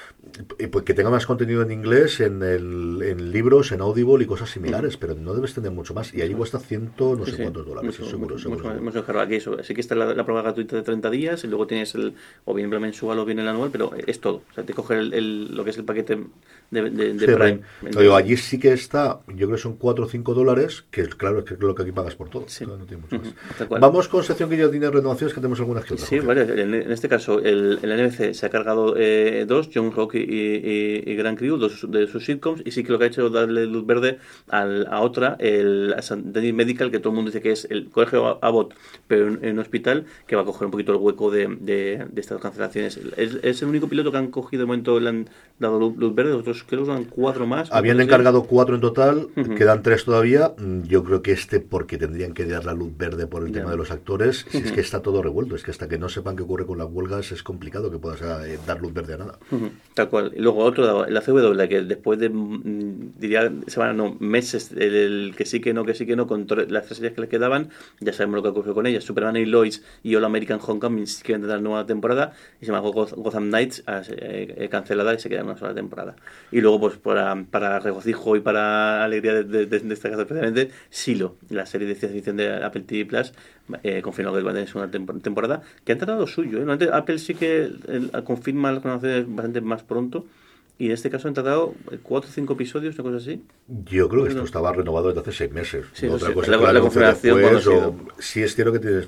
Pues que tenga más contenido en inglés, en, el, en libros, en Audible y cosas similares, uh-huh. Pero no debes tener mucho más. Y allí cuesta ciento, no sí, sé sí. cuántos dólares, mucho, seguro, mucho, seguro. Mucho, mucho caro. Aquí eso. Sí que está la, la prueba gratuita de treinta días y luego tienes el, o bien el mensual o bien el anual, pero es todo. O sea, te coge el, el, lo que es el paquete de, de, de sí, Prime. No, digo, allí sí que está, yo creo que son cuatro o cinco dólares, que claro, es que es lo que aquí pagas por todo. Sí. No, no tiene mucho más. Uh-huh. Vamos con sección que ya tiene renovaciones, que tenemos algunas que otras. Sí, vale. En, en este caso, el, el N B C se ha cargado eh, dos, John Rock y, y, y Grand Crew, dos de sus sitcoms, y sí que lo que ha hecho es darle luz verde al, a otra, el Sunday Medical, que todo el mundo dice que es el colegio Abbott, pero en, en un hospital, que va a coger un poquito el hueco de, de, de estas cancelaciones. Es, es el único piloto que han cogido de momento, le han dado luz, luz verde, otros creo que son cuatro más. Habían encargado cuatro en total, uh-huh. Quedan tres todavía. Yo creo que este, porque tendrían que dar la luz verde por el yeah. tema de los actores, si uh-huh. Es que está todo revuelto, es que hasta que no sepan qué ocurre con las huelgas es complicado que puedas eh, dar luz verde a nada. Uh-huh. Tal cual. Y luego otro, la C W, que después de, diría, semanas, no, meses, el, el que sí que no, que sí que no, con to- las tres series que le quedaban, ya sabemos lo que ocurrió con ellas. Superman y Lois y All American Homecoming sí que van a tener nueva temporada, y se llama Goth- Gotham Knights, eh, eh, cancelada, y se queda una sola temporada. Y luego, pues para, para regocijo y para alegría de, de, de, de esta casa especialmente, Silo, la serie de ciencia ficción de Apple T V Plus, eh, confirmó que va a tener una temp- temporada, que han tratado suyo, ¿eh? Antes, Apple sí que el, confirma las renovaciones bastante más pronto. Y en este caso han tratado cuatro o cinco episodios, una cosa así. Yo creo que esto estaba renovado desde hace seis meses. Sí, Otra sí, cosa la, es que la, la configuración después, o, sí es cierto que tienes...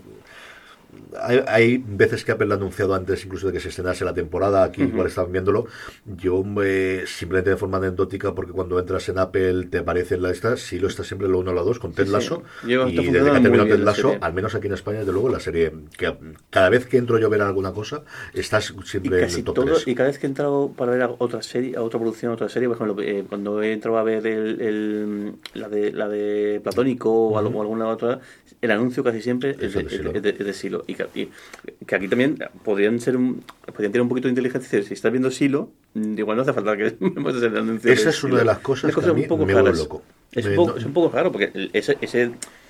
Hay, hay veces que Apple lo ha anunciado antes incluso de que se estrenase la temporada, aquí uh-huh. Igual estaban viéndolo. Yo eh, simplemente de forma anecdótica, porque cuando entras en Apple te aparece en la esta, sí lo está siempre lo uno o lo dos con Ted Lasso, sí, sí. Y desde que ha terminado Ted Lasso, al menos aquí en España, desde luego la serie, que cada vez que entro yo a ver alguna cosa, estás siempre en el top todo, tres. Y cada vez que he entrado para ver a otra serie, a otra producción, a otra serie, por ejemplo, eh, cuando he entrado a ver el, el, la de la de Platónico uh-huh. o, algo, o alguna otra, el anuncio casi siempre es de, de, Silo. Es de, es de Silo. Y, y que aquí también podrían ser un, podrían tener un poquito de inteligencia. Si estás viendo Silo, igual no hace falta que me muestres el anuncio. Esa es una de las cosas que a mí me vuelve loco. Es, me, un poco, no, es un poco raro, porque ese, ese,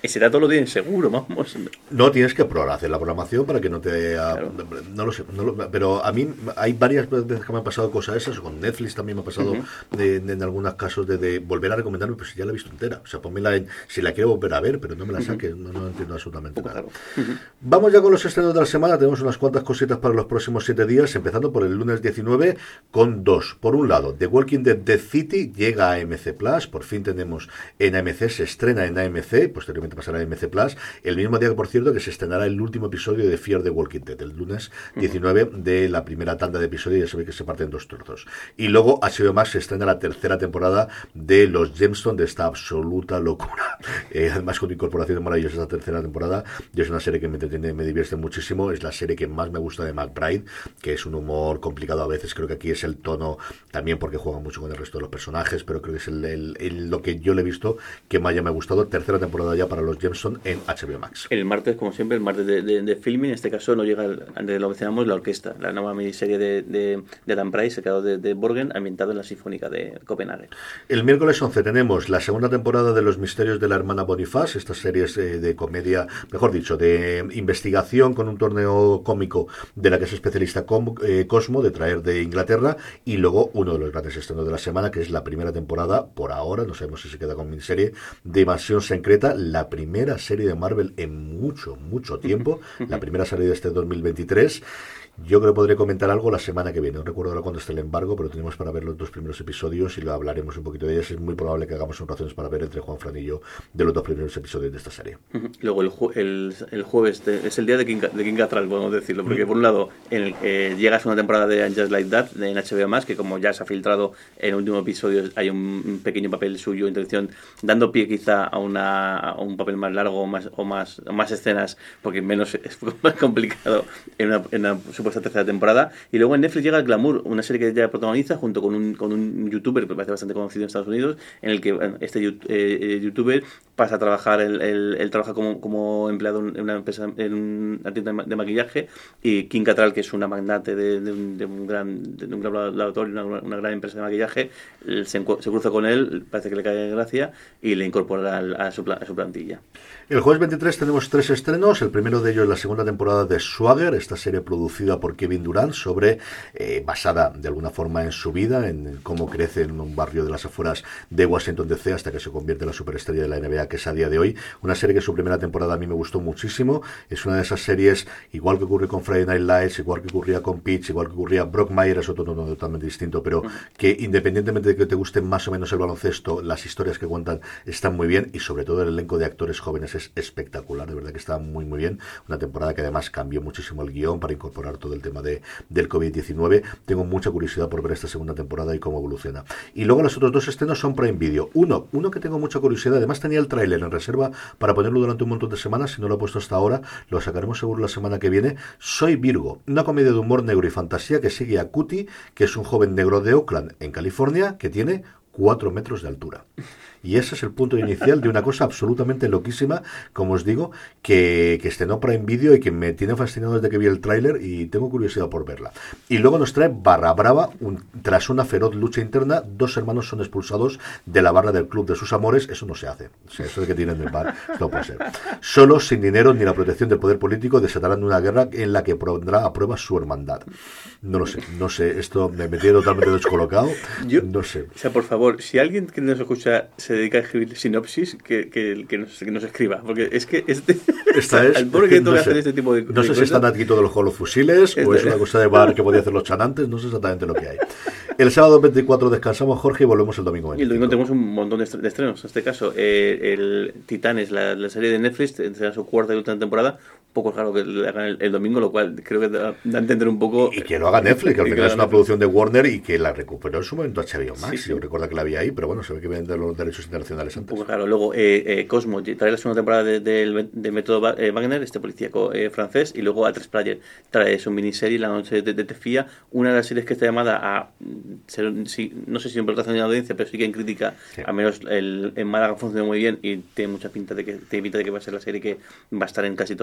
ese dato lo tienes seguro, vamos. No, tienes que probar, hacer la programación para que no te... Claro. No lo sé, no lo, pero a mí hay varias veces que me han pasado cosas esas, con Netflix también me ha pasado uh-huh. de, de, en algunos casos de, de volver a recomendarme, pues ya la he visto entera. O sea, ponmela en, si la quiero volver a ver, pero no me la saques, uh-huh. no, no entiendo absolutamente nada. Claro. Uh-huh. Vamos ya con los estrenos de la semana, tenemos unas cuantas cositas para los próximos siete días, empezando por el lunes diecinueve con dos. Por un lado, The Walking Dead Death City llega a A M C Plus, por fin tenemos en A M C, se estrena en A M C, posteriormente pasará a A M C Plus, el mismo día que, por cierto, que se estrenará el último episodio de Fear the Walking Dead, el lunes diecinueve de la primera tanda de episodios, ya sabéis que se parte en dos trozos. Y luego H B O Max se estrena la tercera temporada de Los Gemstones, de esta absoluta locura. Eh, además, con incorporación de maravillosa esta tercera temporada, y es una serie que me entretiene, me divierte muchísimo, es la serie que más me gusta de McBride, que es un humor complicado a veces, creo que aquí es el tono, también porque juega mucho con el resto de los personajes, pero creo que es el, el, el, lo que yo le he visto que más ya me ha gustado. Tercera temporada ya para Los Gemstones en H B O Max. El martes, como siempre, el martes de, de, de filming, en este caso no llega, el, antes lo mencionamos, La Orquesta, la nueva miniserie de, de, de Dan Price, creador de, de Borgen, ambientado en la Sinfónica de Copenhague. El miércoles once tenemos la segunda temporada de Los Misterios de la Hermana Bonifaz, estas series eh, de comedia, mejor dicho, de investigación con un torneo cómico de la que es especialista com, eh, Cosmo, de traer de Inglaterra, y luego uno de los grandes estrenos de la semana, que es la primera temporada, por ahora, no sabemos si se queda con miniserie, de Invasión Secreta, la primera serie de Marvel en mucho, mucho tiempo, la primera salida de este dos mil veintitrés. Yo creo que podré comentar algo la semana que viene. No recuerdo ahora cuándo esté el embargo, pero tenemos para ver los dos primeros episodios y lo hablaremos un poquito de ellas. Es muy probable que hagamos un razones para ver entre Juan Fran y yo de los dos primeros episodios de esta serie. Luego el, ju- el, el jueves de, es el día de King, de King Cattrall, podemos decirlo, porque mm. por un lado en el, eh, llega a una temporada de Just Like That de, en H B O Max, que como ya se ha filtrado en el último episodio hay un, un pequeño papel suyo, intención, dando pie quizá a, una, a un papel más largo o más, o más, o más escenas, porque menos es más complicado en una, en una supuesta tercera temporada. Y luego en Netflix llega Glamour, una serie que ella protagoniza junto con un, con un youtuber que me parece bastante conocido en Estados Unidos, en el que bueno, este eh, youtuber pasa a trabajar, él, él, él trabaja como, como empleado en una empresa, en una tienda de maquillaje, y King Cattrall, que es una magnate de, de, un, de un gran de un gran laboratorio, una, una gran empresa de maquillaje, se, se cruza con él, parece que le cae de gracia y le incorpora a, a, su, a su plantilla. El jueves veintitrés tenemos tres estrenos. El primero de ellos es la segunda temporada de Swagger, esta serie producida por Kevin Durant, sobre eh, basada de alguna forma en su vida, en cómo crece en un barrio de las afueras de Washington D C hasta que se convierte en la superestrella de la N B A que es a día de hoy. Una serie que su primera temporada a mí me gustó muchísimo. Es una de esas series, igual que ocurre con Friday Night Lights, igual que ocurría con Pitch, igual que ocurría Brock Mayer, es otro tono totalmente distinto, pero que independientemente de que te guste más o menos el baloncesto, las historias que cuentan están muy bien, y sobre todo el elenco de actores jóvenes es espectacular, de verdad que está muy muy bien. Una temporada que además cambió muchísimo el guión para incorporar todo el tema de, del covid diecinueve. Tengo mucha curiosidad por ver esta segunda temporada y cómo evoluciona. Y luego los otros dos estrenos son Prime Video. Uno, uno que tengo mucha curiosidad, además tenía el tráiler en reserva para ponerlo durante un montón de semanas, si no lo he puesto hasta ahora, lo sacaremos seguro la semana que viene. Soy Virgo, una comedia de humor negro y fantasía que sigue a Cutie, que es un joven negro de Oakland, en California, que tiene cuatro metros de altura. Y ese es el punto inicial de una cosa absolutamente loquísima, como os digo, que, que estrenó Prime Video y que me tiene fascinado desde que vi el tráiler y tengo curiosidad por verla. Y luego nos trae Barra Brava, un, tras una feroz lucha interna, dos hermanos son expulsados de la barra del club de sus amores. Eso no se hace. O sea, eso de que tienen el bar no puede ser. Solos, sin dinero ni la protección del poder político, desatarán una guerra en la que pondrá a prueba su hermandad. No lo sé, no sé, esto me metí totalmente descolocado. Yo, no sé. O sea, por favor, si alguien que nos escucha se dedica a escribir sinopsis, que, que, que, nos, que nos escriba, porque es que este esta es, al pobre que toca hacer este tipo de no sé de si están aquí todos los con los fusiles esta, o es una cosa de bar que podía hacer los chanantes, no sé exactamente lo que hay. El sábado veinticuatro descansamos, Jorge, y volvemos el domingo veinticinco. Y el domingo tenemos un montón de estrenos. En este caso, eh, el Titanes, la, la serie de Netflix, entrega su cuarta y última temporada. Un poco raro que lo hagan el, el domingo, lo cual creo que da, da a entender un poco. Y que lo haga Netflix, que al final es una producción de Warner y que la recuperó en su momento H B O Max. Sí, sí. Yo recuerdo que la había ahí, pero bueno, se ve que vienen de los derechos internacionales antes. Un poco raro. Luego, eh, eh, Cosmo trae la segunda temporada de, de, de Método eh, Wagner, este policíaco eh, francés, y luego a tres Player trae su miniserie La Noche de, de Tefía, una de las series que está llamada a ser, si, no sé si en protección de la audiencia, pero sí que en crítica, sí. Al menos el, en Málaga funcionó muy bien y tiene mucha pinta de que tiene pinta de que va a ser la serie que va a estar en casi todas las,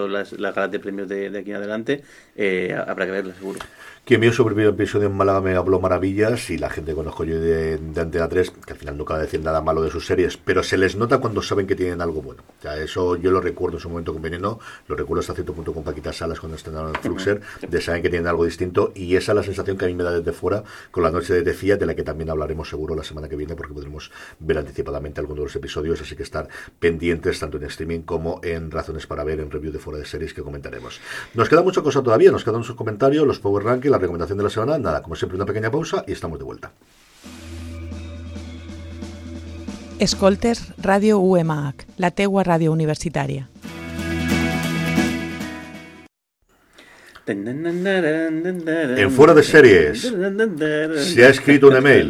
la gala de premios de, de aquí en adelante, eh, habrá que verla seguro. Quien vio su primer episodio en Málaga me habló maravillas, y la gente que conozco yo de, de Antena tres, que al final no cabe decir nada malo de sus series, pero se les nota cuando saben que tienen algo bueno. O sea, eso yo lo recuerdo en su momento con Veneno, lo recuerdo hasta cierto punto con Paquita Salas cuando estrenaron el Fluxer, uh-huh. de saben que tienen algo distinto, y esa es la sensación que a mí me da desde fuera con La Noche de Decía, de la que también hablaremos seguro la semana que viene, porque podremos ver anticipadamente algunos de los episodios, así que estar pendientes tanto en streaming como en Razones para Ver, en review de Fuera de Series que comentaremos. Nos queda mucha cosa todavía, nos quedan sus comentarios, los Power Ranking, la recomendación de la semana. Nada, como siempre, una pequeña pausa y estamos de vuelta. Escoltes Radio U M A C, la teua ràdio universitària. En Fuera de Series se ha escrito un email,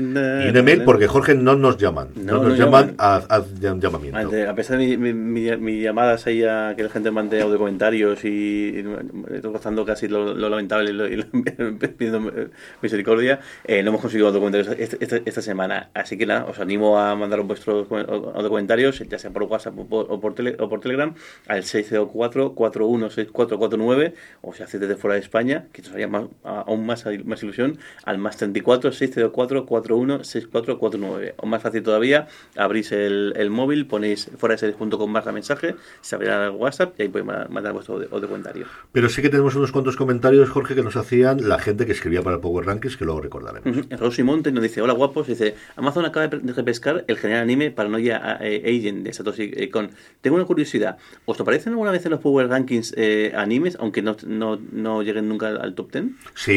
y un email porque Jorge no nos llaman, no, no nos no llaman, llaman a, a, a llamamiento. A pesar de mi, mi, mi llamadas ahí a que la gente mande audio comentarios y, y rozando casi lo, lo lamentable y, lo, y lo, pidiendo misericordia, eh, no hemos conseguido audio comentarios esta, esta, esta semana, así que nada, os animo a mandar vuestros audio comentarios, ya sea por WhatsApp o por, o por, tele, o por Telegram, al seis cero cuatro, cuatro uno seis cuatro cuatro nueve, o sea, desde fuera de España, que nos haría más, aún más, más ilusión, al más treinta y cuatro, seis cero cuatro, cuatro uno seis cuatro cuatro nueve. O más fácil todavía, abrís el, el móvil, ponéis fuera de series punto com barra mensaje, se abrirá el WhatsApp y ahí podéis mandar vuestro de, de comentario. Pero sí que tenemos unos cuantos comentarios, Jorge, que nos hacían la gente que escribía para el Power Rankings, que luego recordaremos. Uh-huh. Rosy Monte nos dice: hola guapos, dice, Amazon acaba de repescar el general anime Paranoia Agent de Satoshi Kon. Tengo una curiosidad, ¿os aparecen alguna vez en los Power Rankings eh, animes, aunque no, no, no lleguen nunca al, al top diez?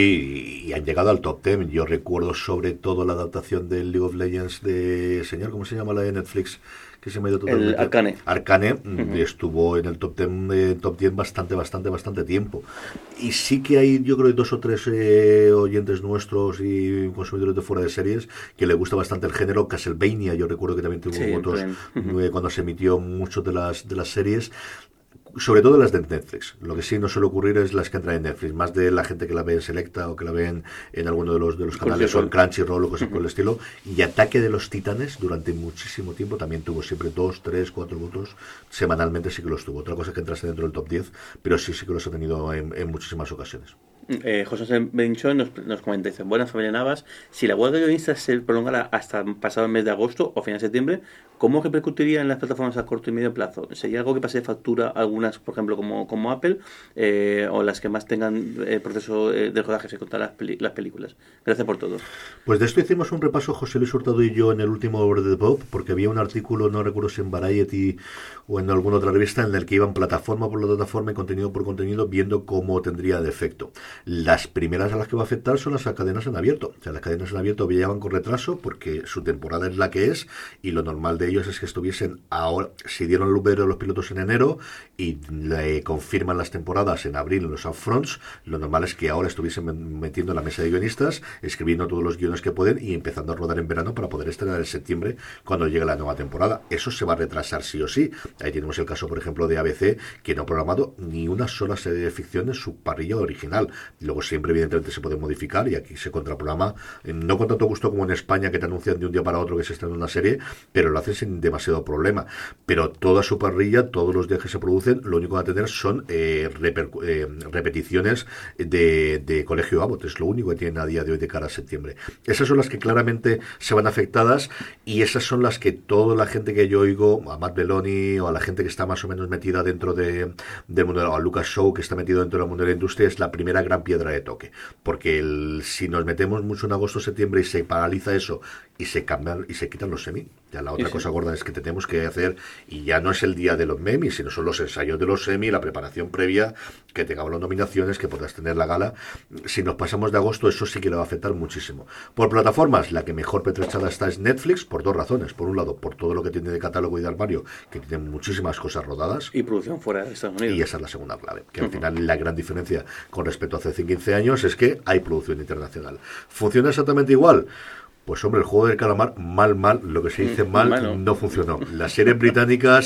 Sí, y han llegado al top diez. Yo recuerdo sobre todo la adaptación del League of Legends de, señor, ¿cómo se llama la de Netflix? Que se me ha ido totalmente. El Arcane. Arcane uh-huh. estuvo en el top diez, eh, top diez bastante, bastante, bastante tiempo. Y sí que hay, yo creo, dos o tres eh, oyentes nuestros y consumidores de Fuera de Series que le gusta bastante el género. Castlevania, yo recuerdo que también tuvo sí, votos uh-huh. eh, cuando se emitió muchas de las, de las series. Sobre todo las de Netflix. Lo que sí no suele ocurrir es las que entran en Netflix, más de la gente que la ve en Selecta o que la ve en, en alguno de los de los canales o en Crunchyroll o cosas por el estilo. Y Ataque de los Titanes durante muchísimo tiempo también tuvo siempre dos, tres, cuatro votos semanalmente, sí que los tuvo. Otra cosa es que entrase dentro del top diez, pero sí, sí que los ha tenido en, en muchísimas ocasiones. Eh, José Benchón nos, nos comenta, dice: buenas familia Navas, si la huelga de guionistas se prolongara hasta pasado el mes de agosto o final de septiembre, ¿cómo repercutiría en las plataformas a corto y medio plazo? ¿Sería algo que pase de factura a algunas, por ejemplo, como, como Apple, eh, o las que más tengan el proceso de rodaje se contar las, peli- las películas? Gracias por todo. Pues de esto hicimos un repaso José Luis Hurtado y yo en el último Over the Pop, porque había un artículo, no recuerdo si en Variety o en alguna otra revista, en el que iban plataforma por plataforma y contenido por contenido viendo cómo tendría de efecto. Las primeras a las que va a afectar son las cadenas en abierto. O sea, las cadenas en abierto ya van con retraso porque su temporada es la que es, y lo normal de ellos es que estuviesen ahora, si dieron luz verde a los pilotos en enero y le confirman las temporadas en abril en los upfronts, lo normal es que ahora estuviesen metiendo en la mesa de guionistas, escribiendo todos los guiones que pueden y empezando a rodar en verano para poder estrenar en septiembre cuando llegue la nueva temporada. Eso se va a retrasar sí o sí. Ahí tenemos el caso, por ejemplo, de A B C, que no ha programado ni una sola serie de ficción en su parrilla original. Luego siempre, evidentemente, se puede modificar y aquí se contraprograma, no con tanto gusto como en España, que te anuncian de un día para otro que se estrena una serie, pero lo hacen sin demasiado problema. Pero toda su parrilla, todos los días que se producen, lo único que va a tener son eh, repercu- eh, repeticiones de, de Colegio Abbott. Es lo único que tienen a día de hoy de cara a septiembre. Esas son las que claramente se van afectadas, y esas son las que toda la gente que yo oigo, a Matt Belloni o a la gente que está más o menos metida dentro de, del mundo, o a Lucas Shaw, que está metido dentro del mundo de la industria, es la primera gran piedra de toque. Porque el, si nos metemos mucho en agosto, septiembre y se paraliza eso y se cambian y se quitan los semi, ya la otra sí, cosa sí. gorda es que tenemos que hacer, y ya no es el día de los memis, sino son los ensayos de los semi, la preparación previa, que tengamos las nominaciones, que puedas tener la gala. Si nos pasamos de agosto, eso sí que le va a afectar muchísimo. Por plataformas, la que mejor pertrechada está es Netflix, por dos razones. Por un lado, por todo lo que tiene de catálogo y de armario, que tiene muchísimas cosas rodadas. Y producción fuera de Estados Unidos. Y esa es la segunda clave, que al uh-huh. final la gran diferencia con respecto a hace quince años es que hay producción internacional. ¿Funciona exactamente igual? Pues hombre, el juego del calamar, mal, mal, lo que se dice mal, bueno. no funcionó. Las series británicas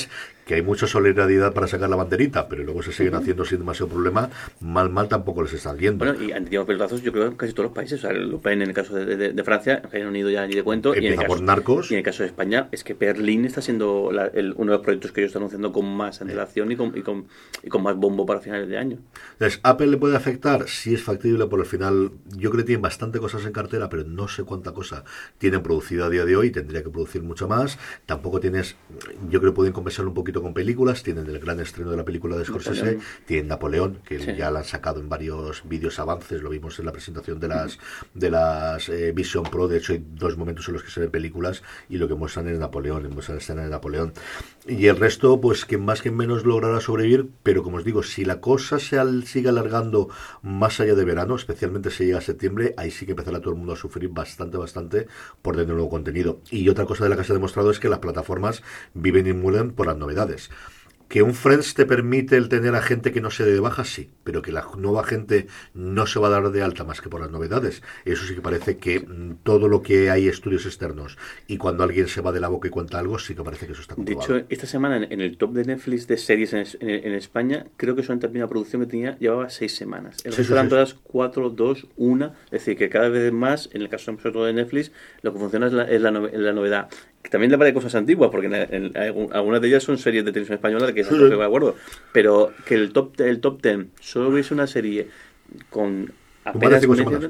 que hay mucha solidaridad para sacar la banderita, pero luego se siguen uh-huh. haciendo sin demasiado problema, mal mal tampoco les está yendo. Bueno, y han tenido pelotazos yo creo en casi todos los países, o sea, el Le Pen en el caso de, de, de Francia, Reino Unido ya ni de cuento, empieza y en, el por caso, Narcos. Y en el caso de España, es que Berlín está siendo la, el, uno de los proyectos que ellos están anunciando con más antelación y con, y, con, y con más bombo para finales de año. Entonces, ¿Apple le puede afectar? Sí es factible, por el final, yo creo que tienen bastante cosas en cartera, pero no sé cuánta cosa tienen producida a día de hoy, tendría que producir mucho más. Tampoco tienes, yo creo que pueden compensar un poquito con películas, tienen el gran estreno de la película de Scorsese, Napoleón. Tienen Napoleón, que sí. ya la han sacado en varios vídeos avances, lo vimos en la presentación de las de las eh, Vision Pro, de hecho hay dos momentos en los que se ven películas y lo que muestran es Napoleón, muestran la escena de Napoleón. Y el resto, pues que más que menos logrará sobrevivir, pero como os digo, si la cosa se al, sigue alargando más allá de verano, especialmente si llega a septiembre, ahí sí que empezará todo el mundo a sufrir bastante, bastante por tener nuevo contenido. Y otra cosa de la que se ha demostrado es que las plataformas viven y mueren por las novedades. Que un Friends te permite el tener a gente que no se dé de baja, sí, pero que la nueva gente no se va a dar de alta más que por las novedades. Eso sí que parece que mm, todo lo que hay estudios externos y cuando alguien se va de la boca y cuenta algo, sí que parece que eso está comprobado. De hecho, esta semana en, en el top de Netflix de series en, en, en España, creo que solamente la primera producción que tenía llevaba seis semanas. El resto eran todas cuatro, dos, una. Es decir, que cada vez más, en el caso sobre todo de Netflix, lo que funciona es la, es la, no, es la novedad. Que también le vale cosas antiguas, porque en, en, en, algunas de ellas son series de televisión española de que es algo que me acuerdo. Pero que el top el top ten solo hubiese una serie con apenas media,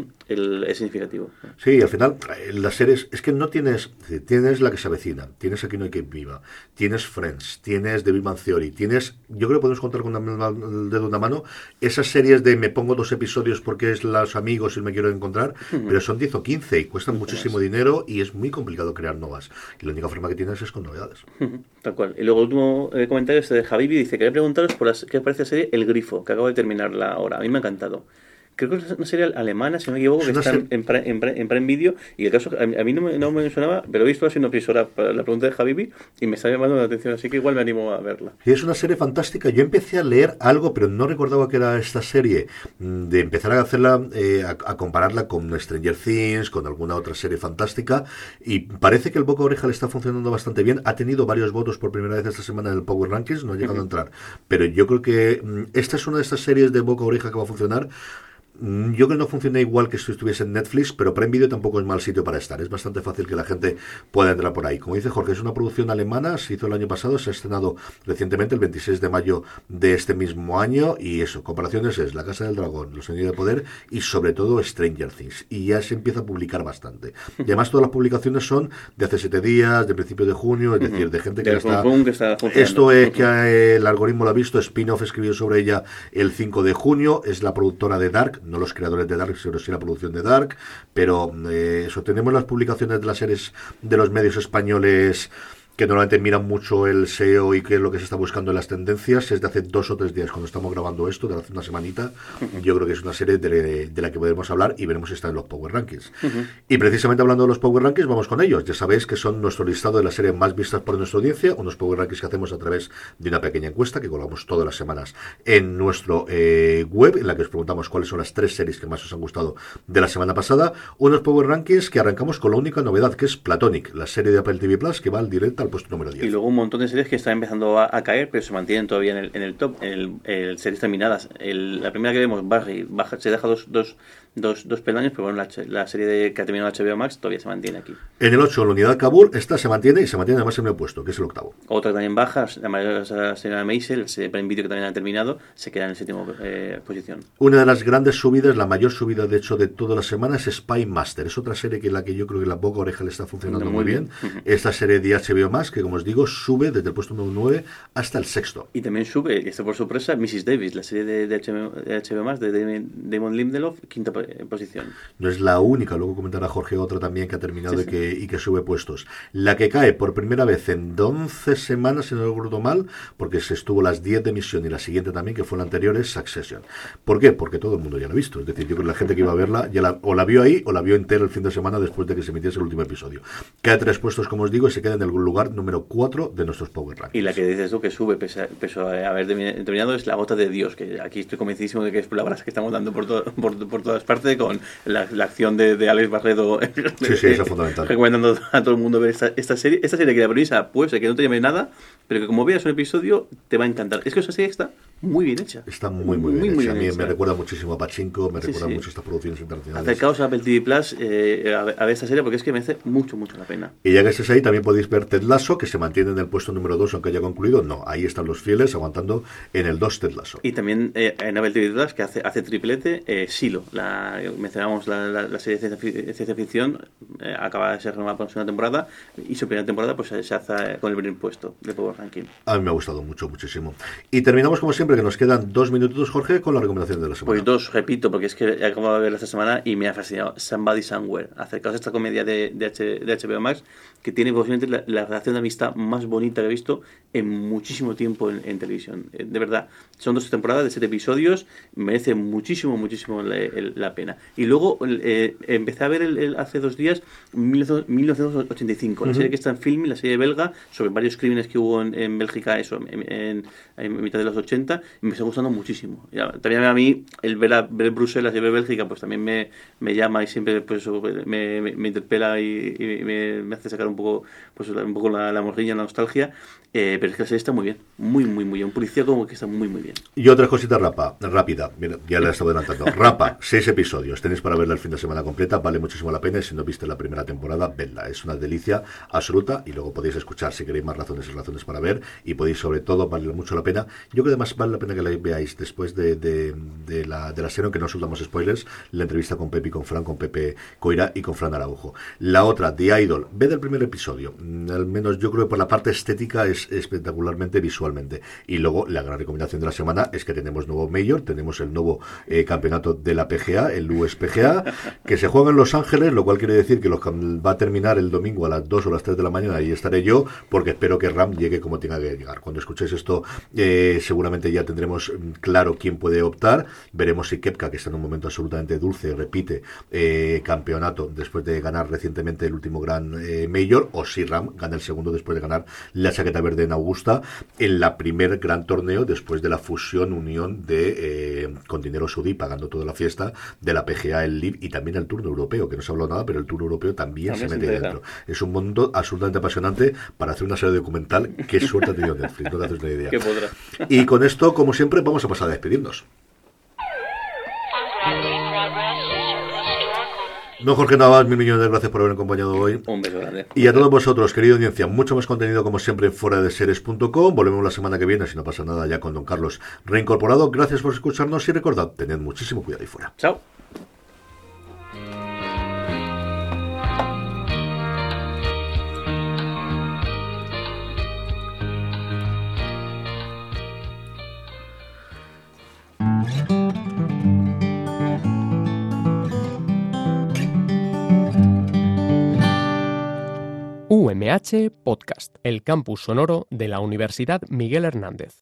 el, es significativo. Sí, al final, las series, es que no tienes, tienes La que se avecina, tienes Aquí no hay quien viva, tienes Friends, tienes The Big Bang Theory, tienes, yo creo que podemos contar con el dedo de una mano, esas series de me pongo dos episodios porque es los amigos y me quiero encontrar, uh-huh. pero son diez o quince y cuestan uh-huh. muchísimo dinero y es muy complicado crear nuevas. Y la única forma que tienes es con novedades. Uh-huh. Tal cual. Y luego el último eh, comentario este de Javibi, dice, quería preguntaros por las, qué parece la serie El Grifo, que acabo de terminarla ahora. A mí me ha encantado. Creo que es una serie alemana, si no me equivoco, que está en, en, en, en Prime Video. Y el caso, a, a mí no me, no me sonaba, pero he visto así una episora para la pregunta de Javibi y me está llamando la atención, así que igual me animo a verla. Y es una serie fantástica. Yo empecé a leer algo, pero no recordaba que era esta serie, de empezar a hacerla, eh, a, a compararla con Stranger Things, con alguna otra serie fantástica. Y parece que el boca a oreja le está funcionando bastante bien. Ha tenido varios votos por primera vez esta semana en el Power Rankings, no ha llegado uh-huh. a entrar. Pero yo creo que mm, esta es una de estas series de boca a oreja que va a funcionar. Yo creo que no funciona igual que si estuviese en Netflix, pero Prime Video tampoco es mal sitio para estar. Es bastante fácil que la gente pueda entrar por ahí. Como dice Jorge, es una producción alemana, se hizo el año pasado, se ha estrenado recientemente, el veintiséis de mayo de este mismo año, y eso, comparaciones es La Casa del Dragón, Los Anillos de Poder y sobre todo Stranger Things. Y ya se empieza a publicar bastante. Y además todas las publicaciones son de hace siete días, de principio de junio, es decir, de gente que, está, que está esto es que eh, el algoritmo lo ha visto, Spin-off escribió sobre ella el cinco de junio, es la productora de Dark, no los creadores de Dark, sino sí la producción de Dark, pero eh, eso, tenemos las publicaciones de las series de los medios españoles que normalmente miran mucho el S E O y qué es lo que se está buscando en las tendencias. Es de hace dos o tres días cuando estamos grabando esto, de hace una semanita. Uh-huh. Yo creo que es una serie de, de la que podemos hablar y veremos si está en los Power Rankings. Uh-huh. Y precisamente hablando de los Power Rankings, vamos con ellos. Ya sabéis que son nuestro listado de las series más vistas por nuestra audiencia, unos Power Rankings que hacemos a través de una pequeña encuesta que colgamos todas las semanas en nuestro eh, web, en la que os preguntamos cuáles son las tres series que más os han gustado de la semana pasada. Unos Power Rankings que arrancamos con la única novedad, que es Platonic, la serie de Apple T V Plus, que va al directo al puesto número diez. Y luego un montón de series que están empezando a, a caer, pero se mantienen todavía en el, en el top, en el, el series terminadas. El, la primera que vemos, Barry, baja, se deja dos, dos, dos, dos peldaños, pero bueno, la, la serie de, que ha terminado H B O Max todavía se mantiene aquí. En el ocho, la unidad Kabul, esta se mantiene y se mantiene además en el puesto, que es el octavo. Otra que también baja, la mayor la serie Maisel, el Prime Video que también ha terminado, se queda en la séptima eh, posición. Una de las grandes subidas, la mayor subida de hecho de toda la semana, es Spy Master. Es otra serie que la que yo creo que la boca oreja le está funcionando muy, muy bien. bien. Uh-huh. Esta serie de H B O Max, que como os digo, sube desde el puesto número nueve hasta el sexto. Y también sube, y esto por sorpresa, missus Davis, la serie de, de, H B O, de H B O Max, de Damon Lindelof, quinta posición. No es la única, luego comentará Jorge otra también que ha terminado sí, y, que, y que sube puestos. La que cae por primera vez en once semanas, si no lo recuerdo mal, porque se estuvo las diez de emisión y la siguiente también, que fue la anterior, es Succession. ¿Por qué? Porque todo el mundo ya la ha visto. Es decir, yo creo que la gente que iba a verla ya la, o la vio ahí o la vio entera el fin de semana después de que se emitiese el último episodio. Cae tres puestos, como os digo, y se queda en el lugar número cuatro de nuestros Power Rankings. Y la que dices tú que sube, pese a, pese a haber terminado, es La Gota de Dios, que aquí estoy convencidísimo de que es la brasa que estamos dando por, todo, por, por todas parte con la, la acción de, de Alex Barredo. Sí, sí, eso es fundamental. Recomendando a todo el mundo ver esta, esta serie. Esta serie que la premisa puede ser que no te llame nada, pero que como veas un episodio te va a encantar. Es que esa serie está muy bien hecha. Está muy, muy bien muy, hecha. muy a mí bien me hecha. recuerda muchísimo a Pachinko, me Sí, recuerda sí. mucho a estas producciones internacionales. Acercaos a Apple T V Plus eh, a, ver, a ver esta serie porque es que merece mucho, mucho la pena. Y ya que estés ahí, también podéis ver Ted Lasso, que se mantiene en el puesto número dos, aunque haya concluido. No, ahí están los fieles aguantando en el dos Ted Lasso. Y también eh, en Apple T V Plus, que hace, hace triplete, eh, Silo. La, mencionamos la, la, la serie de ciencia, ciencia ficción, eh, acaba de ser renovada por una temporada, y su primera temporada pues se hace con el primer puesto de Power Ranking. A mí me ha gustado mucho, muchísimo. Y terminamos, como siempre, que nos quedan dos minutos, Jorge, con la recomendación de la semana. Pues dos, repito, porque es que acabo de verla esta semana y me ha fascinado. Somebody Somewhere. Acercaos a esta comedia de, de, H, de H B O Max, que tiene posiblemente la, la relación de amistad más bonita que he visto en muchísimo tiempo en, en televisión. De verdad, son dos temporadas de siete episodios, merece muchísimo, muchísimo la, la pena. Y luego eh, empecé a ver el, el, hace dos días mil novecientos ochenta y cinco, uh-huh. La serie que está en Filmin, la serie belga, sobre varios crímenes que hubo en, en Bélgica, eso, en, en, en mitad de los ochenta, y me está gustando muchísimo. Ya, también a mí, el ver, a, ver Bruselas y ver Bélgica, pues también me, me llama y siempre pues, me, me, me interpela y, y me, me hace sacar un poco, pues, un poco la, la morriña, la nostalgia. Eh, pero es que la serie está muy bien, muy, muy, muy bien. Un policía como que está muy, muy bien. Y otra cosita rapa, rápida, mira, ya la estaba adelantando. Rapa, seis episodios, tenéis para verla el fin de semana completa, vale muchísimo la pena, y si no viste la primera temporada, vedla, es una delicia absoluta, y luego podéis escuchar si queréis más razones y razones para ver, y podéis sobre todo, vale mucho la pena. Yo creo que además vale la pena que la veáis después de, de, de la de la serie, aunque no soltamos spoilers, la entrevista con Pepe y con Fran, con Pepe Coira y con Fran Araujo. La otra, The Idol, ved el primer episodio, al menos yo creo que por la parte estética es espectacularmente visualmente, y luego la gran recomendación de la semana es que tenemos nuevo Major, tenemos el nuevo eh, campeonato de la P G A, el U S P G A, que se juega en Los Ángeles, lo cual quiere decir que los, va a terminar el domingo a las dos o las tres de la mañana, y estaré yo, porque espero que Ram llegue como tenga que llegar. Cuando escuchéis esto, eh, seguramente ya tendremos claro quién puede optar, veremos si Koepka, que está en un momento absolutamente dulce, repite eh, campeonato después de ganar recientemente el último gran eh, Major, o si Ram gana el segundo después de ganar la chaqueta verde en Augusta, en la primer gran torneo después de la fusión, unión de eh, con dinero saudí, pagando toda la fiesta de la P G A, el L I V y también el turno europeo, que no se ha hablado nada, pero el turno europeo también, también se mete se dentro. Es un mundo absolutamente apasionante para hacer una serie documental. Qué suerte ha tenido Netflix, no te haces una idea. Y con esto, como siempre, vamos a pasar a despedirnos. No, Jorge Navas, mil millones de gracias por haber acompañado hoy. Un beso grande. Y a todos vosotros, querida audiencia, mucho más contenido como siempre en fuera de series punto com. Volvemos la semana que viene, si no pasa nada, ya con Don Carlos reincorporado. Gracias por escucharnos y recordad, tened muchísimo cuidado ahí fuera. Chao. U M H Podcast, el campus sonoro de la Universidad Miguel Hernández.